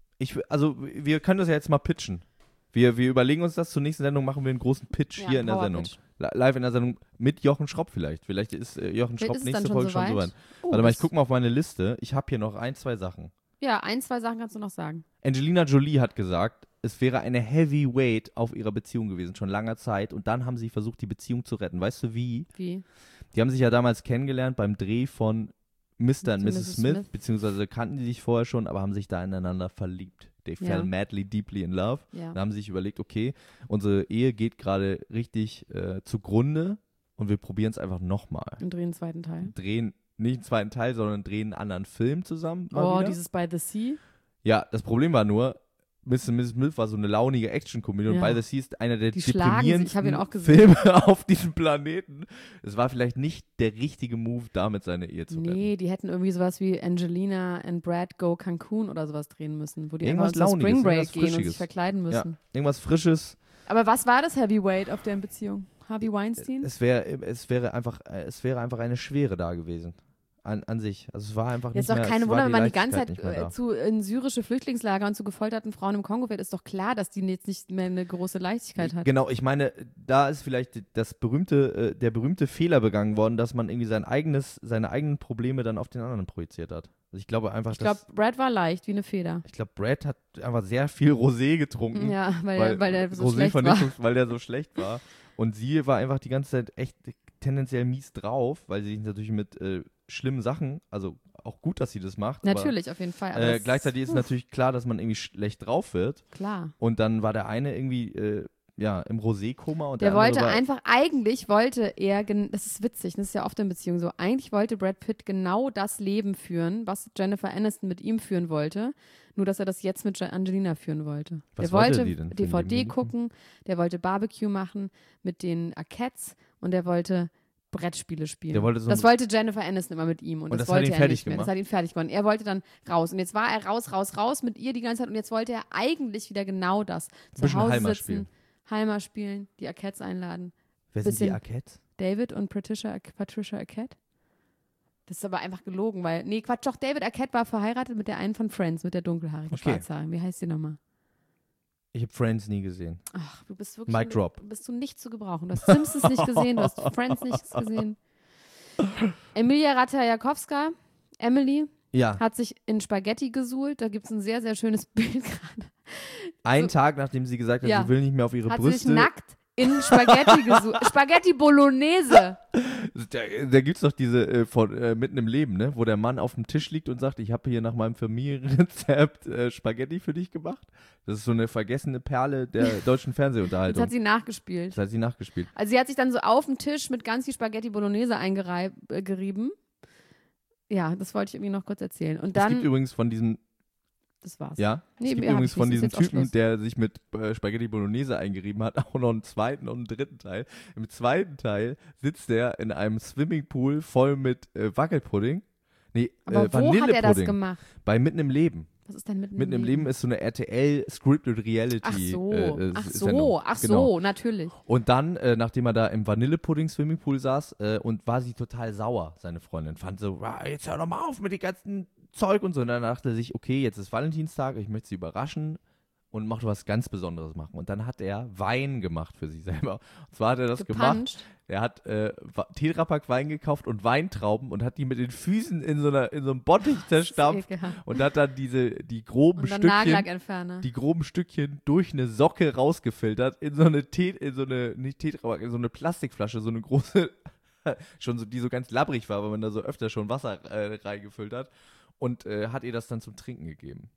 wir können das ja jetzt mal pitchen. Wir überlegen uns das, zur nächsten Sendung machen wir einen großen Pitch Ja, hier in der Powerpitch. Sendung. Live in der Sendung mit Jochen Schropp vielleicht. Vielleicht ist Jochen Vielleicht Schropp ist es nächste dann Folge schon schon so weit. Oh, Warte mal, ich das- gucke mal auf meine Liste. Ich habe hier noch 1, 2 Sachen. Ja, 1, 2 Sachen kannst du noch sagen. Angelina Jolie hat gesagt, es wäre eine Heavyweight auf ihrer Beziehung gewesen, schon langer Zeit. Und dann haben sie versucht, die Beziehung zu retten. Weißt du wie? Wie? Die haben sich ja damals kennengelernt beim Dreh von Mr. und Mrs. Smith, beziehungsweise kannten die sich vorher schon, aber haben sich da ineinander verliebt. They fell madly, deeply in love. Ja. Da haben sie sich überlegt, okay, unsere Ehe geht gerade richtig zugrunde und wir probieren es einfach nochmal. Und drehen den zweiten Teil. Drehen nicht einen zweiten Teil, sondern drehen einen anderen Film zusammen. Mal Oh, wieder. dieses By the Sea. Ja, das Problem war nur, Mr. und Mrs. Smith war so eine launige Action-Komödie und Ja. By the Sea ist einer der Die schlagen sich, ich hab ihn auch deprimierendsten gesehen. Filme auf diesem Planeten. Es war vielleicht nicht der richtige Move, damit seine Ehe zu retten. Nee, die hätten irgendwie sowas wie Angelina and Brad Go Cancun oder sowas drehen müssen, wo die Irgendwas einfach so Launiges, Spring Break irgendwas gehen und Frischiges. sich verkleiden müssen. Ja, irgendwas Frisches. Aber was war das Heavyweight auf deren Beziehung? Harvey Weinstein? Es wäre einfach eine Schwere da gewesen. An sich. Also es war einfach Jetzt nicht doch mehr, keine es war Wunder, wenn man die ganze Leichtigkeit Zeit nicht mehr da. in syrische Flüchtlingslager und zu gefolterten Frauen im Kongo wird, ist doch klar, dass die jetzt nicht mehr eine große Leichtigkeit hat. Genau, ich meine, da ist vielleicht der berühmte Fehler begangen worden, dass man irgendwie seine eigenen Probleme dann auf den anderen projiziert hat. Also ich glaube einfach, Ich glaube, Brad war leicht, wie eine Feder. ich glaube, Brad hat einfach sehr viel Rosé getrunken. Ja, weil der so schlecht war. Weil der so schlecht war. Und sie war einfach die ganze Zeit echt tendenziell mies drauf, weil sie sich natürlich mit schlimmen Sachen, also auch gut, dass sie das macht. Natürlich, auf jeden Fall. Aber Aber, das gleichzeitig ist natürlich klar, dass man irgendwie schlecht drauf wird. klar. Und dann war der eine irgendwie im Rosé-Koma und Der andere wollte war, einfach, eigentlich wollte er, das ist witzig, das ist ja oft in Beziehungen so, eigentlich wollte Brad Pitt genau das Leben führen, was Jennifer Aniston mit ihm führen wollte, nur dass er das jetzt mit Angelina führen wollte. Was Der wollte wollte die denn für ein DVD Leben? gucken, der wollte Barbecue machen mit den Arquettes und der wollte Brettspiele spielen. Der wollte so das wollte Jennifer Aniston immer mit ihm und, Und das das hat wollte ihn er fertig nicht mehr. Das gemacht? hat ihn fertig gemacht. Er wollte dann raus und jetzt war er raus mit ihr die ganze Zeit und jetzt wollte er eigentlich wieder genau das. Zu bisschen Hause Halmer sitzen, spielen. Halmer spielen, die Arquettes einladen. Wer sind die bisschen- Arquettes? David und Patricia Arquette? Das ist aber einfach gelogen, weil, nee, Quatsch, doch, David Arquette war verheiratet mit der einen von Friends, mit der dunkelhaarigen Okay. Schwarzhaarigen. Wie heißt die nochmal? Ich habe Friends nie gesehen. Ach, du bist wirklich, Mic drop. bist du nicht zu gebrauchen. Du hast Simpsons nicht gesehen, du hast Friends nicht gesehen. Emilia Ratajkowska, Emily, Ja, hat sich in Spaghetti gesuhlt. Da gibt es ein sehr, sehr schönes Bild gerade. einen Tag, nachdem sie gesagt hat, Ja. sie will nicht mehr auf ihre Hat sich Brüste. nackt in Spaghetti gesucht. Spaghetti Bolognese. Da gibt es doch diese von Mitten im Leben, ne? Wo der Mann auf dem Tisch liegt und sagt, ich habe hier nach meinem Familienrezept Spaghetti für dich gemacht. Das ist so eine vergessene Perle der deutschen Das Fernsehunterhaltung. hat sie nachgespielt. Das hat sie nachgespielt. Also sie hat sich dann so auf dem Tisch mit ganz viel Spaghetti Bolognese eingerieben. Ja, das wollte ich irgendwie noch kurz erzählen. Und Es dann, gibt übrigens von diesem, das war's. ja, Nee, es gibt mehr hab übrigens ich nicht. von Ist diesem jetzt auch Typen, Schluss. der sich mit Spaghetti Bolognese eingerieben hat, auch noch einen zweiten und einen dritten Teil. Im zweiten Teil sitzt er in einem Swimmingpool voll mit Wackelpudding. Nee, Aber wo hat er das Vanillepudding. gemacht? Bei Mitten im Leben. Was ist denn Mitten im Leben ist so eine RTL Scripted Reality. Ach so, Sendung. ach Genau. so, natürlich. Und dann, nachdem er da im Vanillepudding-Swimmingpool saß, und war sie total sauer, seine Freundin. Fand so, jetzt hör doch mal auf mit dem ganzen Zeug und so. Und dann dachte er sich, okay, jetzt ist Valentinstag, ich möchte sie überraschen und möchte was ganz Besonderes machen. Und dann hat er Wein gemacht für sich selber. Und zwar hat er das gemacht. Gepuncht. Er hat Tetrapack Wein gekauft und Weintrauben und hat die mit den Füßen in so einem Bottich zerstampft Ekelhaft. und hat dann die groben Und dann Stückchen Nagellackentferner. die groben Stückchen durch eine Socke rausgefiltert in so eine nicht Tetrapack, in so eine Plastikflasche, so eine große, schon so, die so ganz labbrig war, weil man da so öfter schon Wasser reingefüllt hat und hat ihr das dann zum Trinken gegeben.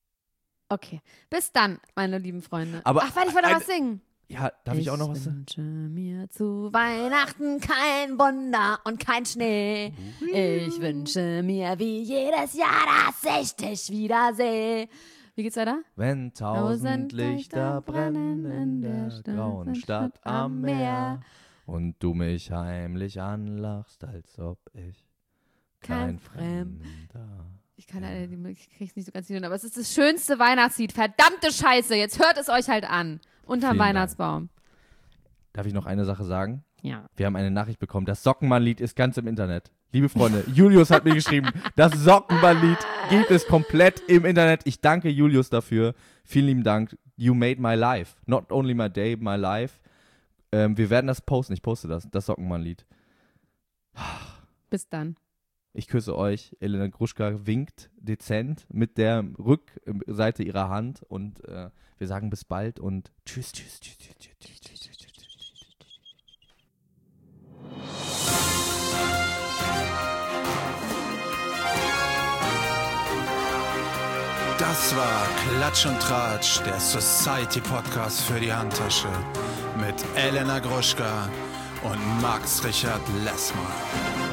Okay, bis dann, meine lieben Freunde. Aber Ach, warte, ich wollte was singen. Ja, darf ich auch noch was sagen? Ich wünsche mir zu Weihnachten kein Wunder und kein Schnee. Ich wünsche mir wie jedes Jahr, dass ich dich wiedersehe. Wie geht's weiter? Wenn 1000 Lichter brennen in der grauen Stadt am Meer und du mich heimlich anlachst, als ob ich kein Fremder. Ich kann leider, ich krieg's nicht so ganz hin, aber es ist das schönste Weihnachtslied. Verdammte Scheiße, jetzt hört es euch halt an. Unterm Vielen Dank. Weihnachtsbaum. Darf ich noch eine Sache sagen? Ja. Wir haben eine Nachricht bekommen. Das Sockenmann-Lied ist ganz im Internet. Liebe Freunde, Julius hat mir geschrieben, das Sockenmann-Lied gibt es komplett im Internet. Ich danke Julius dafür. Vielen lieben Dank. You made my life. Not only my day, my life. Wir werden das posten. Ich poste das Sockenmann-Lied. Bis dann. Ich küsse euch. Elena Gruschka winkt dezent mit der Rückseite ihrer Hand und wir sagen bis bald und tschüss, tschüss, tschüss, tschüss, tschüss, tschüss, tschüss, tschüss, tschüss. Das war Klatsch und Tratsch, der Society-Podcast für die Handtasche mit Elena Gruschka und Max Richard Lessmann.